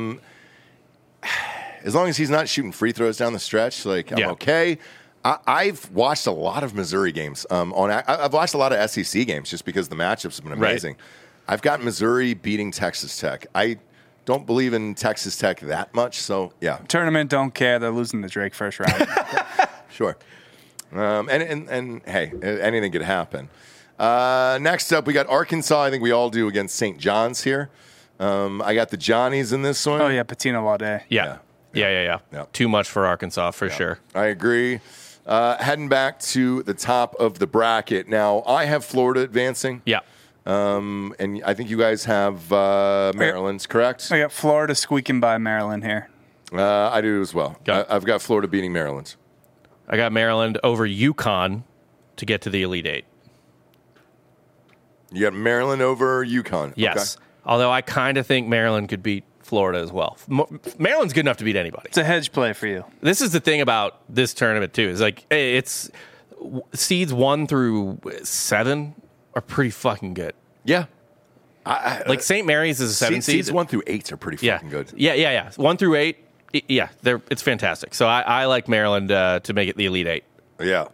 A: As long as he's not shooting free throws down the stretch, like I'm
D: Yeah.
A: okay. I've watched a lot of Missouri games. I've watched a lot of SEC games just because the matchups have been amazing. I've got Missouri beating Texas Tech. don't believe in Texas Tech that much. So yeah,
E: Tournament don't care. They're losing to Drake first round.
A: sure. And hey, anything could happen. Next up, we got Arkansas. I think we all do against St. John's here. I got the Johnnies in this one.
E: Oh yeah, Patino Laude.
D: Yeah. Too much for Arkansas for sure.
A: I agree. Heading back to the top of the bracket. Now, I have Florida advancing.
D: Yeah.
A: And I think you guys have Maryland's, correct?
E: I got Florida squeaking by Maryland here.
A: I do as well.
D: Got it.
A: I've got Florida beating Maryland.
D: I got Maryland over UConn to get to the Elite Eight.
A: You got Maryland over UConn.
D: Yes.
A: Okay.
D: Although I kind of think Maryland could beat Florida as well. Maryland's good enough to beat anybody.
E: It's a hedge play for you.
D: This is the thing about this tournament too. Is like it's seeds 1 through 7 are pretty fucking good.
A: Yeah.
D: Like St. Mary's is a 7 seed.
A: Seeds 1 through 8 are pretty fucking good.
D: Yeah. 1 through 8. Yeah, it's fantastic. So I like Maryland to make it the Elite Eight.
A: Yeah.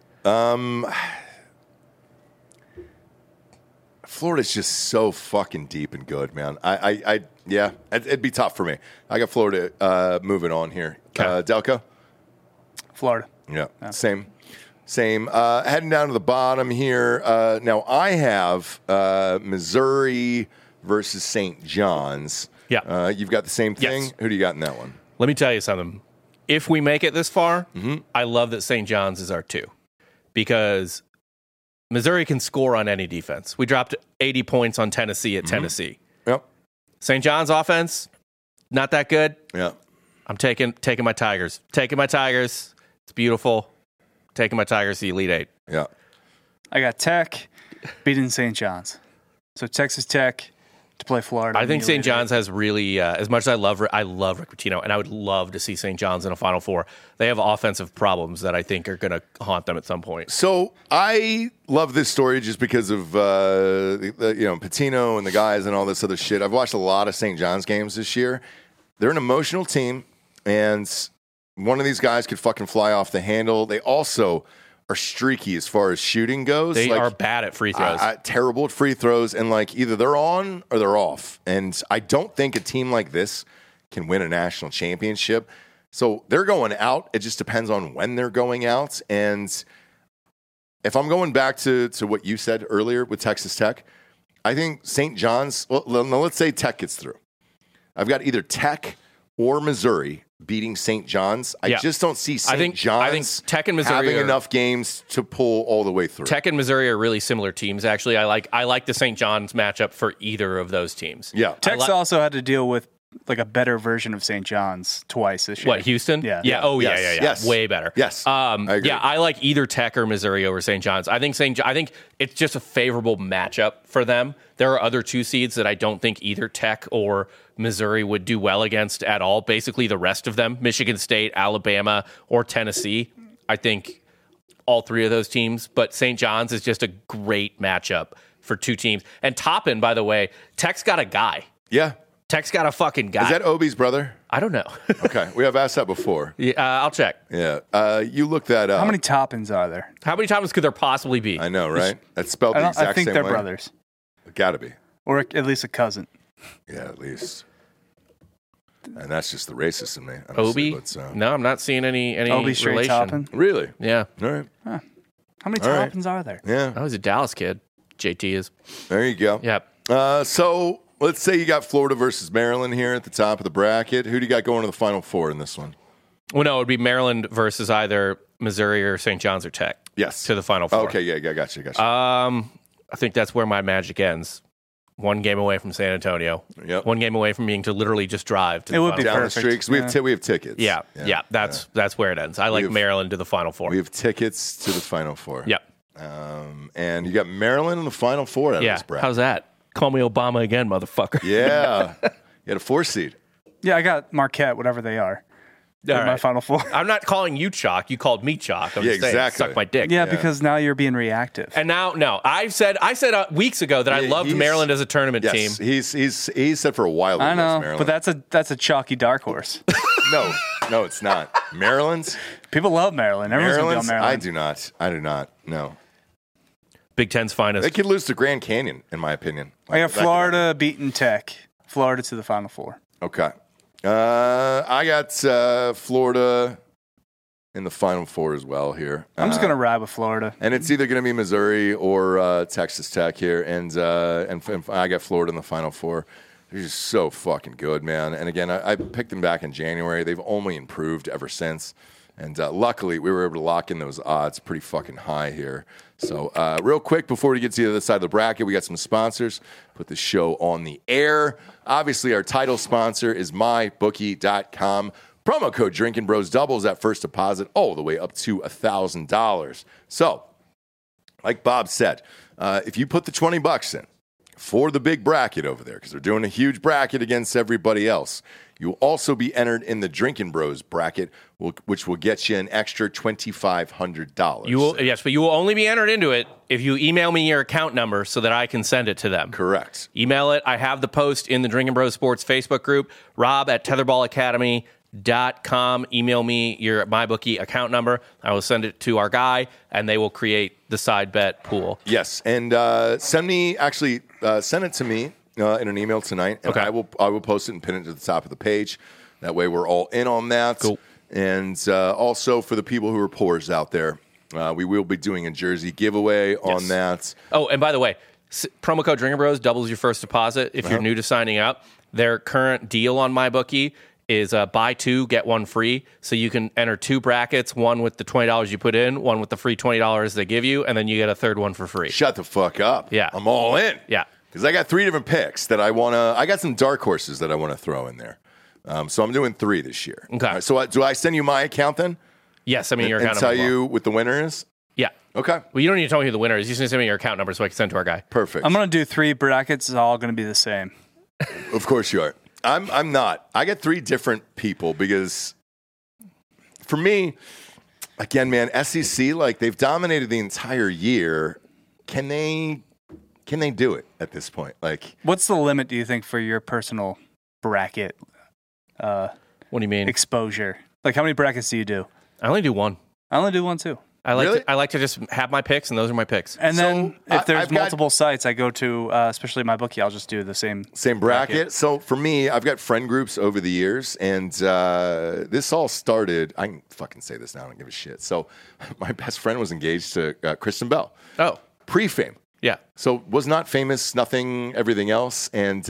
A: Florida's just so fucking deep and good, man. Yeah, it'd be tough for me. I got Florida moving on here.
D: Okay.
A: Delco?
E: Florida.
A: Yeah. Same. Heading down to the bottom here. Now, I have Missouri versus St. John's.
D: Yeah.
A: You've got the same thing?
D: Yes.
A: Who do you got in that one?
D: Let me tell you something. If we make it this far, I love that St. John's is our 2 because Missouri can score on any defense. We dropped 80 points on Tennessee at Tennessee.
A: Yep.
D: St. John's offense, not that good.
A: Yeah.
D: I'm taking my Tigers. Taking my Tigers. It's beautiful. Taking my Tigers to the Elite Eight.
A: Yeah.
E: I got Tech beating St. John's. So Texas Tech to play Florida.
D: I think St. John's has really, as much as I love Rick Pitino, and I would love to see St. John's in a Final Four. They have offensive problems that I think are going to haunt them at some point.
A: So I love this story just because of Pitino and the guys and all this other shit. I've watched a lot of St. John's games this year. They're an emotional team, and one of these guys could fucking fly off the handle. They also are streaky as far as shooting goes.
D: They are bad at free throws.
A: Terrible at free throws, and either they're on or they're off. And I don't think a team like this can win a national championship. So they're going out. It just depends on when they're going out. And if I'm going back to what you said earlier with Texas Tech, I think St. John's, well, let's say Tech gets through. I've got either Tech or Missouri beating St. John's. I just don't see St. John's
D: I think Tech and Missouri
A: having enough games to pull all the way through.
D: Tech and Missouri are really similar teams, actually. I like the St. John's matchup for either of those teams.
A: Yeah.
E: Tech's also had to deal with a better version of St. John's twice this year.
D: What, Houston?
E: Yeah.
D: Oh,
A: Yes.
D: yeah.
A: Yes.
D: Way better.
A: Yes. I agree.
D: Yeah, I like either Tech or Missouri over St. John's. I think it's just a favorable matchup for them. There are other 2 seeds that I don't think either Tech or Missouri would do well against at all. Basically, the rest of them, Michigan State, Alabama, or Tennessee. I think all 3 of those teams. But St. John's is just a great matchup for 2 teams. And Toppin, by the way, Tech's got a guy.
A: Yeah.
D: Tech's got a fucking guy.
A: Is that Obi's brother?
D: I don't know.
A: Okay. We have asked that before.
D: Yeah, I'll check.
A: Yeah. You look that up.
E: How many Toppins are there?
D: How many times could there possibly be?
A: I know, right? That's spelled the exact same way.
E: I think they're brothers.
A: Got to be.
E: Or at least a cousin.
A: Yeah, at least. And that's just the racist in me.
D: Obi?
A: But,
D: No, I'm not seeing any
E: Obi straight
D: relation.
E: Toppin?
A: Really?
D: Yeah.
A: All right.
E: How many
A: All right.
E: Toppins are there?
A: Yeah.
D: I was a Dallas kid. JT is.
A: There you go.
D: Yep.
A: So let's say you got Florida versus Maryland here at the top of the bracket. Who do you got going to the Final Four in this one?
D: Well, no, it would be Maryland versus either Missouri or St. John's or Tech.
A: Yes.
D: To the Final Four.
A: Okay, yeah, got you.
D: I think that's where my magic ends. 1 game away from San Antonio.
A: Yep.
D: 1 game away from being to literally just drive to
E: It
D: the
E: would
D: Final
E: be
A: Down
D: Four.
A: the
E: perfect.
A: streaks. We have tickets.
D: Yeah. That's where it ends. I like Maryland to the Final Four.
A: We have tickets to the Final Four.
D: Yep.
A: And you got Maryland in the Final Four out of this bracket.
D: How's that? Call me Obama again, motherfucker.
A: Yeah. You had a 4 seed.
E: Yeah, I got Marquette, whatever they are.
D: All
E: in my
D: right.
E: Final Four.
D: I'm not calling you chalk. You called me chalk. I'm
A: Yeah,
D: just saying,
A: exactly.
D: suck my dick.
E: Yeah, because now you're being reactive.
D: And now, no, I said weeks ago that I loved
A: he's-
D: Maryland as a tournament
A: Yes,
D: team.
A: he's said for a while.
E: I
A: he loves
E: know,
A: Maryland.
E: but that's a chalky dark horse.
A: no, it's not. Maryland's.
E: People love Maryland. Everyone's gonna be on
A: Maryland's.
E: Maryland.
A: I do not. No,
D: Big Ten's finest.
A: they could lose to Grand Canyon, in my opinion.
E: I got Florida beating Tech. Florida to the Final Four.
A: Okay. I got Florida in the Final Four as well here.
E: I'm just going to ride with Florida.
A: And it's either going to be Missouri or Texas Tech here. And I got Florida in the Final Four. They're just so fucking good, man. And again, I picked them back in January. They've only improved ever since. And luckily, we were able to lock in those odds pretty fucking high here. So real quick, before we get to the other side of the bracket, we got some sponsors. Put the show on the air. Obviously, our title sponsor is MyBookie.com. Promo code Drinking Bros doubles that first deposit all the way up to $1,000. So, like Bob said, if you put the $20 in for the big bracket over there, because they're doing a huge bracket against everybody else, you'll also be entered in the Drinking Bros bracket, which will get you an extra $2,500.
D: You will, yes, but you will only be entered into it if you email me your account number so that I can send it to them.
A: Correct.
D: Email it. I have the post in the Drinking Bros Sports Facebook group. Rob@tetherballacademy.com. Email me your MyBookie account number. I will send it to our guy, and they will create the side bet pool.
A: Yes, and send it to me in an email tonight, and
D: Okay.
A: I will post it and pin it to the top of the page. That way, we're all in on that.
D: Cool.
A: And also for the people who are poors out there, we will be doing a jersey giveaway on that.
D: Oh, and by the way, promo code Drinking Bros doubles your first deposit if you're new to signing up. Their current deal on MyBookie is buy two, get one free. So you can enter two brackets, one with the $20 you put in, one with the free $20 they give you, and then you get a third one for free.
A: Shut the fuck up.
D: Yeah.
A: I'm all in.
D: Yeah.
A: Because I got 3 different picks that I want to. I got some dark horses that I want to throw in there. So I'm doing 3 this year.
D: Okay.
A: All right, so do I send you my account then?
D: Yes, I mean your
A: And
D: account
A: tell
D: number.
A: you what the winner is?
D: Yeah.
A: Okay.
D: Well, you don't need to tell me who the winner is. You just need to send me your account number so I can send it to our guy.
A: Perfect.
E: I'm going to do 3 brackets. It's all going to be the same.
A: Of course you are. I'm not. I got 3 different people because for me, again, man, SEC, like they've dominated the entire year. Can they do it at this point? Like,
E: What's the limit, do you think, for your personal bracket
D: What do you mean?
E: exposure? Like, how many brackets do you do?
D: I only do one.
E: I only do one, too.
D: I like
A: Really?
D: I like to just have my picks, and those are my picks.
E: And then if there's
A: I've got-
E: multiple sites, I go to, especially MyBookie, I'll just do the same
A: bracket. So for me, I've got friend groups over the years, and this all started. I can fucking say this now. I don't give a shit. So my best friend was engaged to Kristen Bell,
D: Oh,
A: pre-fame.
D: yeah.
A: So was not famous, nothing, everything else. And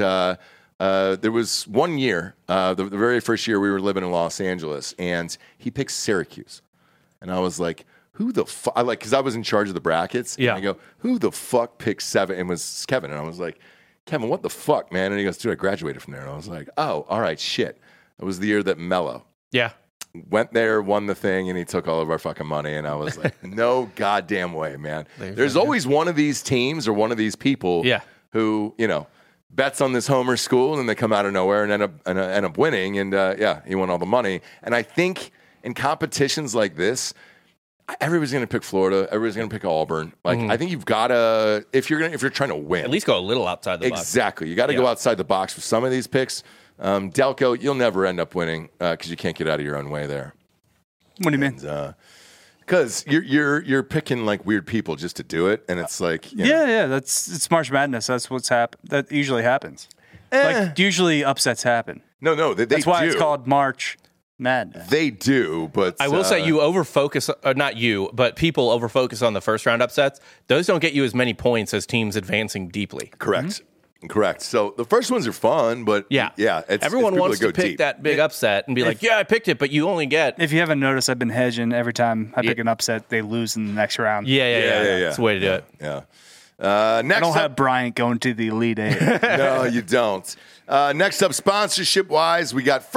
A: there was one year, the very first year we were living in Los Angeles, and he picked Syracuse. And I was like, who the fuck? Because I was in charge of the brackets.
D: Yeah.
A: And I go, who the fuck picked 7? And it was Kevin. And I was like, Kevin, what the fuck, man? And he goes, dude, I graduated from there. And I was like, oh, all right, shit. It was the year that Mello
D: Yeah.
A: went there, won the thing, and he took all of our fucking money. And I was like, no goddamn way, man. There's always one of these teams or one of these people
D: Yeah.
A: who, bets on this Homer school, and they come out of nowhere and end up winning. And he won all the money. And I think in competitions like this, everybody's going to pick Florida. Everybody's going to pick Auburn. Like, I think you've got to, if you're trying to win,
D: At least go a little outside the box.
A: exactly. You got to go outside the box with some of these picks. Delco, you'll never end up winning because you can't get out of your own way there.
E: What do you mean?
A: Because you're picking like weird people just to do it, and it's like
E: Yeah, it's March Madness. That's what's that usually happens. Like usually upsets happen.
A: no, they
E: That's why
A: do.
E: it's called March Madness.
A: They do, but
D: I will say you overfocus, not you, but people overfocus on the first round upsets. Those don't get you as many points as teams advancing deeply.
A: correct. Correct. So the first ones are fun, but
D: Yeah.
A: it's
D: Everyone
A: people
D: wants
A: that go
D: to pick
A: deep.
D: that big upset and be like, yeah, I picked it, but you only get.
E: If you haven't noticed, I've been hedging every time I pick an upset, they lose in the next round.
D: Yeah. That's the way to do it.
A: Yeah.
E: I
A: Next
E: don't
A: up,
E: have Bryant going to the Elite Eight.
A: no, you don't. Next up, sponsorship wise, we got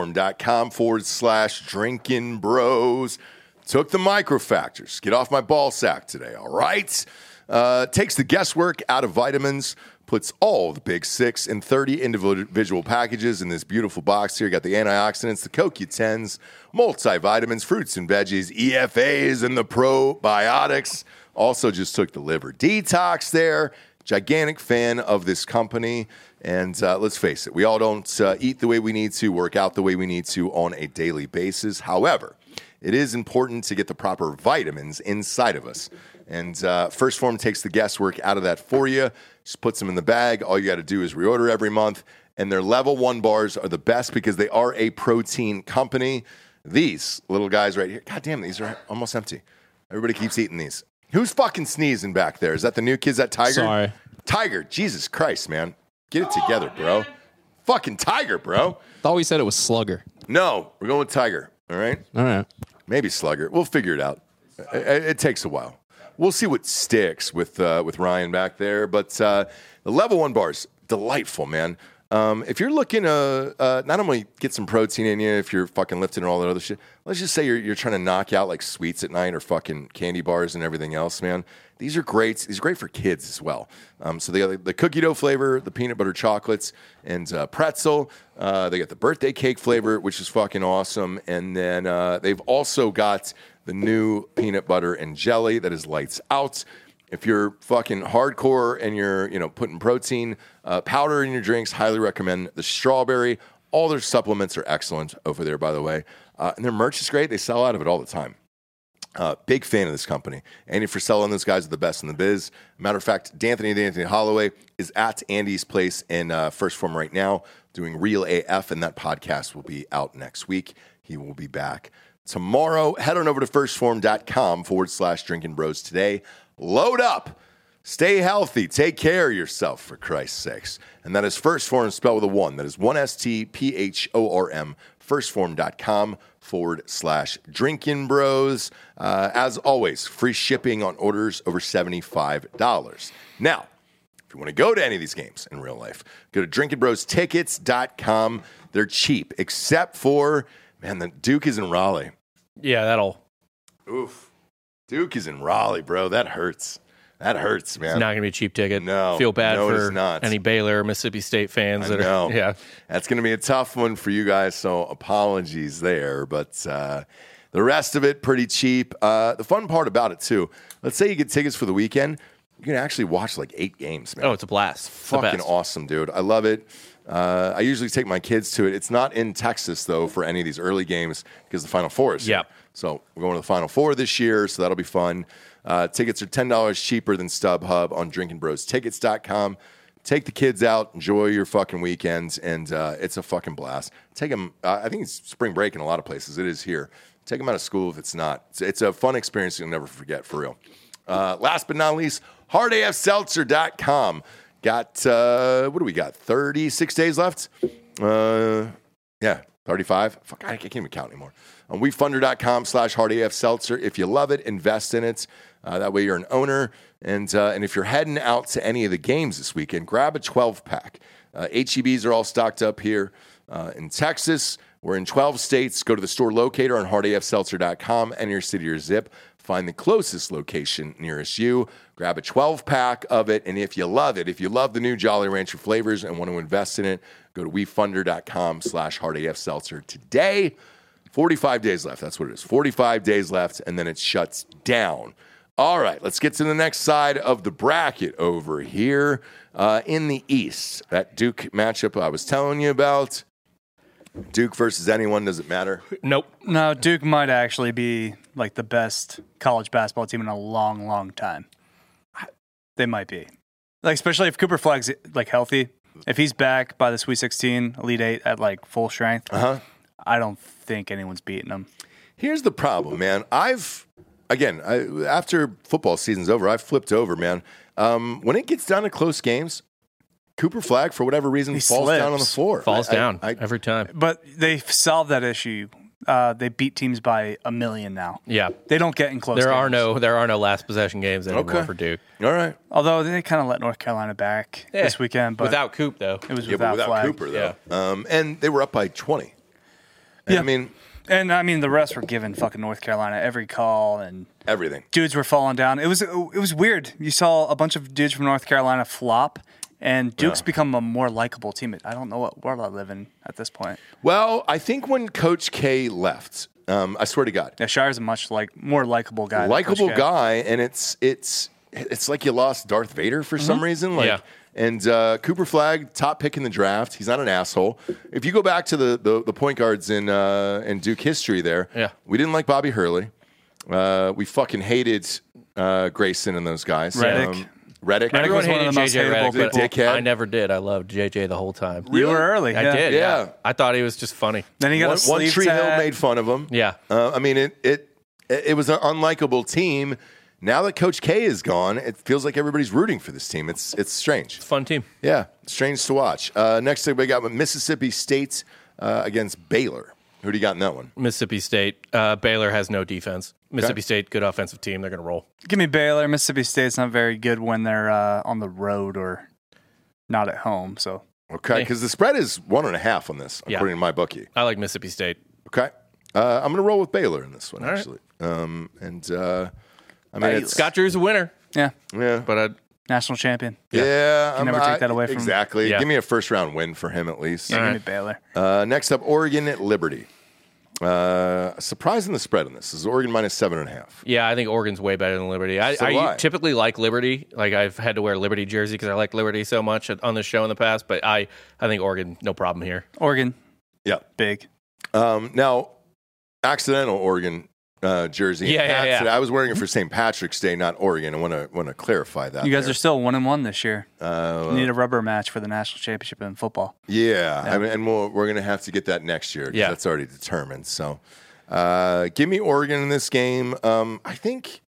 A: firstform.com/drinking bros. Took the microfactors. Get off my ball sack today, all right? Takes the guesswork out of vitamins, puts all the big 6 and 30 individual packages in this beautiful box here. Got the antioxidants, the CoQ10s, multivitamins, fruits and veggies, EFAs, and the probiotics. Also just took the liver detox there. Gigantic fan of this company. And let's face it, we all don't eat the way we need to, work out the way we need to on a daily basis. However, it is important to get the proper vitamins inside of us. And First Form takes the guesswork out of that for you. Just puts them in the bag. All you got to do is reorder every month, and their level 1 bars are the best because they are a protein company. These little guys right here, God damn, these are almost empty. Everybody keeps eating these. Who's fucking sneezing back there? Is that the new kid? Is that Tiger?
F: Sorry.
A: Tiger, Jesus Christ, man. Get it together, bro. Fucking Tiger, bro.
F: Thought we said it was Slugger.
A: No, we're going with Tiger, all right?
F: All right.
A: Maybe Slugger. We'll figure it out. It takes a while. We'll see what sticks with Ryan back there. But the level 1 bars, delightful, man. If you're looking to not only get some protein in you, if you're fucking lifting and all that other shit, let's just say you're trying to knock out like sweets at night or fucking candy bars and everything else, man. These are great. These are great for kids as well. So they got the cookie dough flavor, the peanut butter chocolates, and pretzel. They got the birthday cake flavor, which is fucking awesome. And then they've also got the new peanut butter and jelly that is lights out. If you're fucking hardcore and you're, putting protein powder in your drinks, highly recommend the strawberry. All their supplements are excellent over there, by the way. And their merch is great. They sell out of it all the time. Big fan of this company. Andy Frisella and those guys are the best in the biz. Matter of fact, D'Anthony Holloway is at Andy's place in First Form right now doing Real AF, and that podcast will be out next week. He will be back tomorrow. Head on over to firstform.com/Drinking Bros today. Load up. Stay healthy. Take care of yourself, for Christ's sakes. And that is First Form spelled with a 1. That is 1STPHORM. Firstform.com/Drinking Bros. As always, free shipping on orders over $75. Now, if you want to go to any of these games in real life, go to drinkingbrostickets.com. They're cheap, except for, man, the Duke is in Raleigh.
D: Yeah, that'll.
A: Oof. Duke is in Raleigh, bro. That hurts. That hurts, man.
D: It's not going to be a cheap ticket.
A: No.
D: Feel bad
A: No, it is
D: for
A: not.
D: any Baylor or Mississippi State fans that
A: know.
D: are. Yeah.
A: That's going to be a tough one for you guys, so apologies there. But the rest of it, pretty cheap. The fun part about it, too, let's say you get tickets for the weekend, you can actually watch like 8 games, man.
D: Oh, it's a blast. It's the
A: fucking
D: best.
A: awesome, dude. I love it. I usually take my kids to it. It's not in Texas, though, for any of these early games because the Final Four is here.
D: Yep.
A: So we're going to the Final Four this year, so that'll be fun. Tickets are $10 cheaper than StubHub on drinkingbrostickets.com. Take the kids out, enjoy your fucking weekends, and it's a fucking blast. Take them, I think it's spring break in a lot of places. It is here. Take them out of school if it's not. It's a fun experience you'll never forget, for real. Last but not least, hardafseltzer.com. Got, what do we got, 36 days left? Yeah, 35. Fuck, I can't even count anymore. On WeFunder.com/hardafseltzer. If you love it, invest in it. That way you're an owner. And if you're heading out to any of the games this weekend, grab a 12-pack. HEBs are all stocked up here in Texas. We're in 12 states. Go to the store locator on hardafseltzer.com. Enter your city or zip. Find the closest location nearest you. Grab a 12-pack of it. And if you love it, if you love the new Jolly Rancher flavors and want to invest in it, go to WeFunder.com/hardafseltzer today. 45 days left. That's what it is. 45 days left, and then it shuts down. All right, let's get to the next side of the bracket over here in the East. That Duke matchup I was telling you about. Duke versus anyone, does it matter?
D: Nope.
E: No, Duke might actually be like the best college basketball team in a long, long time. They might be. Like, especially if Cooper Flagg's like healthy. If he's back by the Sweet 16, Elite 8 at like full strength, I don't think anyone's beating him.
A: Here's the problem, man. After football season's over, I've flipped over, man. When it gets down to close games, Cooper Flagg, for whatever reason, falls down on the floor.
D: Falls down every time.
E: But they've solved that issue. They beat teams by 1 million now.
D: Yeah.
E: They don't get in close games.
D: There are no last possession games anymore for Duke.
A: All right.
E: Although they kind of let North Carolina back this weekend. But
D: without Coop, though.
E: It was without Flagg.
A: Cooper, though. Yeah. And they were up by 20. And,
E: yeah. I mean, the rest were giving fucking North Carolina every call and
A: everything.
E: Dudes were falling down. It was weird. You saw a bunch of dudes from North Carolina flop, and Duke's become a more likable team. I don't know what world I live in at this point.
A: Well, I think when Coach K left, I swear to God,
E: Shire's a much more likable guy.
A: Likable guy, and it's like you lost Darth Vader for some reason. And Cooper Flagg, top pick in the draft. He's not an asshole. If you go back to the point guards in Duke history there, we didn't like Bobby Hurley. We fucking hated Grayson and those guys.
E: Redick.
A: Reddick.
E: Reddick
D: Everyone
E: was one of
D: hated
E: the most
D: JJ
E: hateable
D: Reddick, but
A: people. Dickhead.
D: I never did. I loved JJ the whole time.
E: You were early.
D: I did.
A: Yeah.
D: I thought he was just funny.
E: Then he got a
A: One
E: sleeve
A: Tree Hill
E: tat.
A: made fun of him.
D: Yeah.
A: I mean, it was an unlikable team. Now that Coach K is gone, it feels like everybody's rooting for this team. It's strange.
D: Fun team.
A: Yeah, strange to watch. Next thing we got Mississippi State against Baylor. Who do you got in that one?
D: Mississippi State. Baylor has no defense. Mississippi State, good offensive team. They're going to roll.
E: Give me Baylor. Mississippi State's not very good when they're on the road or not at home. So
A: Okay, because the spread is 1.5 on this,
D: Yeah.
A: according to my bookie.
D: I like Mississippi State.
A: Okay, I'm going to roll with Baylor in this one,
D: right.
A: actually. I mean, it's
D: Scott Drew's a winner,
E: yeah,
A: yeah,
D: but
E: national champion.
A: yeah.
E: Can never take that away from him.
A: exactly.
D: Yeah.
A: Give me a first round win for him at least.
E: Yeah,
D: All
E: give me Baylor.
A: Next up, Oregon at Liberty. Surprising the spread on this. This is Oregon minus 7.5.
D: yeah, I think Oregon's way better than Liberty.
A: So do I.
D: I typically like Liberty. Like I've had to wear a Liberty jersey because I like Liberty so much on the show in the past. But I think Oregon, no problem here.
E: Oregon,
A: Yeah.
E: big.
A: Now, accidental Oregon jersey.
D: Yeah.
A: I was wearing it for St. Patrick's Day, not Oregon. I want to clarify that.
E: You guys
A: there.
E: are still 1-1 this year. You need a rubber match for the national championship in football.
A: Yeah, I mean, and we're going to have to get that next year. 'Cause
D: Yeah.
A: that's already determined. So, give me Oregon in this game. I think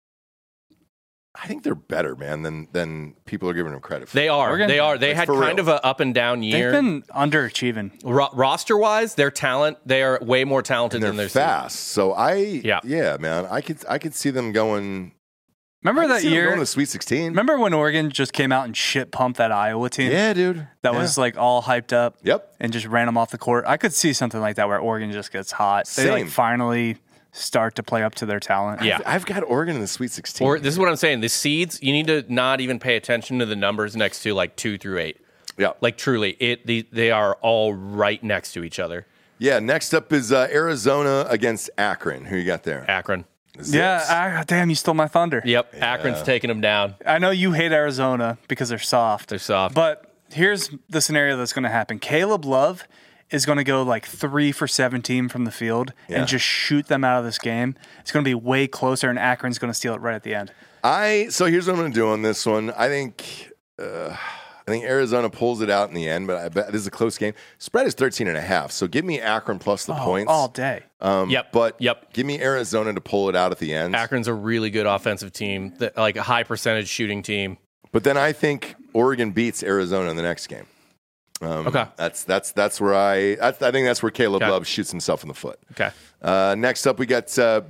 A: they're better, man, than people are giving them credit for.
D: They are.
E: Oregon?
D: They are. They
A: Like,
D: had
A: for
D: kind
A: real.
D: of an up and down year.
E: They've been underachieving.
D: Roster wise, their talent, they are way more talented
A: and
D: than
A: they're
D: their
A: fast. So
D: Yeah.
A: man, I could see them going.
E: Remember
A: I could
E: that
A: see them
E: year?
A: going to the Sweet 16.
E: Remember when Oregon just came out and shit pumped that Iowa team?
A: Yeah, dude.
E: That
A: Yeah.
E: was like all hyped up.
A: Yep.
E: And just ran them off the court. I could see something like that where Oregon just gets hot. They
A: Same.
E: like finally start to play up to their talent.
D: Yeah.
A: I've got Oregon in the Sweet 16.
D: Or this is what I'm saying. The seeds, you need to not even pay attention to the numbers next to like 2 through 8.
A: Yeah.
D: Like truly, they are all right next to each other.
A: Yeah, next up is Arizona against Akron. Who you got there?
D: Akron.
A: Zips.
E: Yeah, damn, you stole my thunder.
D: Yep. Akron's taking them down.
E: I know you hate Arizona because they're soft.
D: They're soft.
E: But here's the scenario that's going to happen. Caleb Love is going to go like 3 for 17 from the field
A: Yeah.
E: and just shoot them out of this game. It's going to be way closer, and Akron's going to steal it right at the end.
A: So here's what I'm going to do on this one. I think Arizona pulls it out in the end, but I bet this is a close game. Spread is 13.5, so give me Akron plus the points.
E: All day.
D: Yep.
A: But
D: Yep.
A: give me Arizona to pull it out at the end.
D: Akron's a really good offensive team, like a high percentage shooting team.
A: But then I think Oregon beats Arizona in the next game.
D: Okay.
A: That's where I think that's where Caleb
D: Okay.
A: Love shoots himself in the foot.
D: Okay.
A: Next up, we got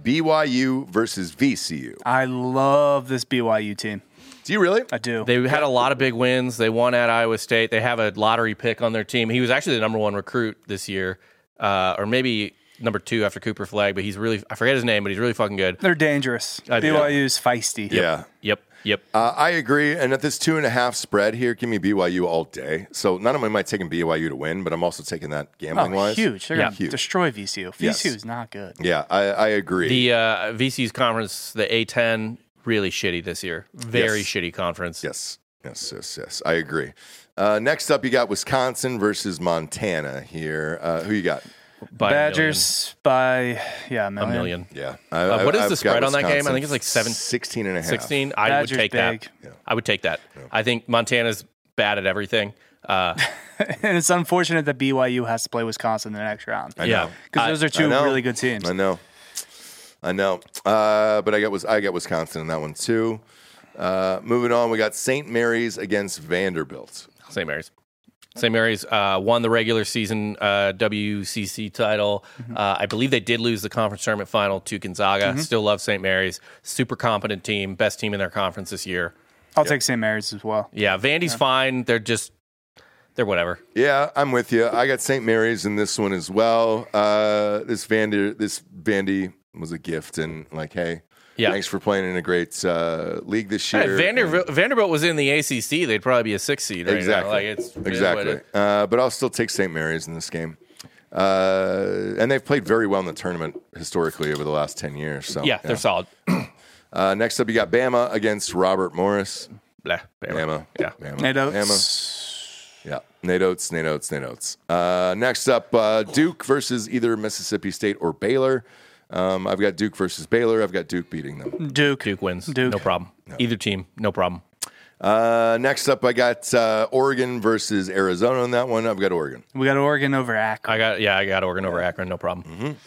A: BYU versus VCU.
E: I love this BYU team.
A: Do you really?
E: I do.
D: They had a lot of big wins. They won at Iowa State. They have a lottery pick on their team. He was actually the number 1 recruit this year, or maybe number 2 after Cooper Flagg, but he's really, I forget his name, but he's really fucking good.
E: They're dangerous.
D: I do.
E: BYU's feisty.
A: Yeah.
D: Yep.
A: I agree. And at this 2.5 spread here, give me BYU all day. So not only am I taking BYU to win, but I'm also taking that gambling
E: Oh,
A: wise.
E: huge. They're
D: Yeah.
E: going to
A: Huge.
E: destroy VCU.
A: Yes.
E: VCU is not good.
A: Yeah, I agree.
D: The VCU's conference, the A10, really shitty this year. Very
A: Yes.
D: shitty conference.
A: Yes. I agree. Next up, you got Wisconsin versus Montana here. Who you got?
D: By
E: Badgers by,
D: a million.
A: Yeah.
D: What is
A: I've
D: the spread
A: got
D: on that game? I
A: Wisconsin
D: think it's like
A: 16.5.
D: 16. I would
E: Badgers
D: take
E: big.
D: that. I would take that. I think Montana's bad at everything.
E: And it's unfortunate that BYU has to play Wisconsin in the next round.
A: I
D: Yeah.
A: know.
E: Because those are two
A: I know.
E: really good teams.
A: I know. But I got Wisconsin in that one too. Moving on, we got St. Mary's against Vanderbilt.
D: St. Mary's. St. Mary's won the regular season WCC title. I believe they did lose the conference tournament final to Gonzaga. Still love St. Mary's. Super competent team. Best team in their conference this year.
E: I'll take St. Mary's as well.
D: Yeah, Vandy's fine. They're whatever.
A: Yeah, I'm with you. I got St. Mary's in this one as well. This Vandy was a gift, and like, hey,
D: Yeah.
A: thanks for playing in a great league this
D: Hey,
A: year.
D: Vanderbilt was in the ACC. They'd probably be a 6th seed right
A: Exactly.
D: now. Like, it's really
A: Exactly.
D: what it-
A: But I'll still take St. Mary's in this game. And they've played very well in the tournament historically over the last 10 years. So
D: Yeah, they're solid.
A: Next up, you got Bama against Robert Morris.
D: Blah,
A: Bama.
D: Yeah.
A: Bama.
E: Nate Oates.
A: Bama. Yeah. Nate Oates. Next up, Duke versus either Mississippi State or Baylor. I've got Duke versus Baylor. I've got Duke beating them.
E: Duke.
D: Duke wins.
E: Duke.
D: No problem. Either team, no problem.
A: Next up, I got Oregon versus Arizona in that one. I've got Oregon.
E: We got Oregon over Akron.
D: I got Oregon over Akron, no problem.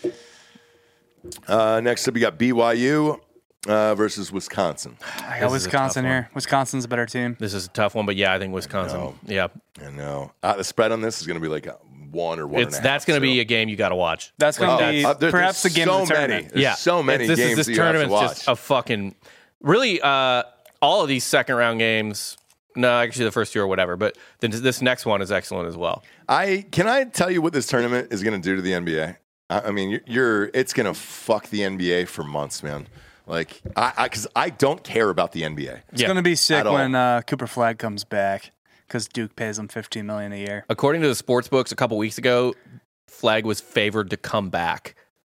A: Next up, we got BYU versus Wisconsin.
E: I got Wisconsin here. Wisconsin's a better team.
D: This is a tough one, but yeah, I think Wisconsin. Yeah,
A: I know. The spread on this is going to be like 1 or 1.5.
D: That's going to be a game you got to watch.
E: That's going to be perhaps the game of the tournament.
A: There's so many games
D: this
A: that you have to watch.
D: Just a fucking really all of these second round games. No, actually the first two or whatever, but this next one is excellent as well.
A: Can I tell you what this tournament is going to do to the NBA? I mean, it's going to fuck the NBA for months, man. Like, because I don't care about the NBA.
E: It's going to be sick when Cooper Flag comes back because Duke pays him $15 million a year.
D: According to the sports books, a couple weeks ago, Flag was favored to come back.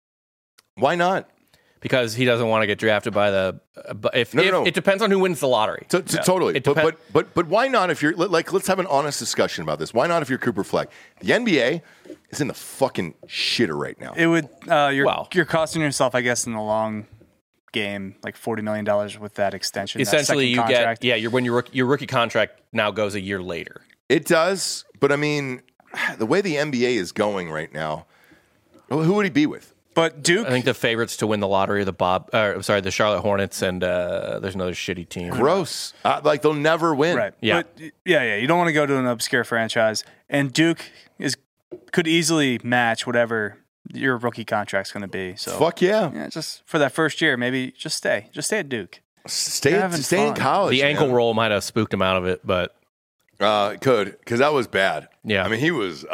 A: Why not?
D: Because he doesn't want to get drafted by the. No. It depends on who wins the lottery.
A: Totally. But why not if you're like? Let's have an honest discussion about this. Why not if you're Cooper Flag? The NBA is in the fucking shitter right now.
E: It would. You're costing yourself, I guess, in the long game, like $40 million with that extension.
D: Essentially, you get your rookie contract now goes a year later.
A: It does, but I mean, the way the NBA is going right now, who would he be with?
E: But Duke,
D: I think the favorites to win the lottery are the Charlotte Hornets, and there's another shitty team.
A: Gross. Like they'll never win.
E: Right.
D: Yeah.
E: But, yeah. You don't want to go to an obscure franchise, and Duke could easily match whatever your rookie contract's going to be. So
A: fuck yeah.
E: Just for that first year, maybe just stay at Duke.
A: Stay in college.
D: The ankle roll might have spooked him out of it, but
A: it could, because that was bad.
D: Yeah,
A: I mean he was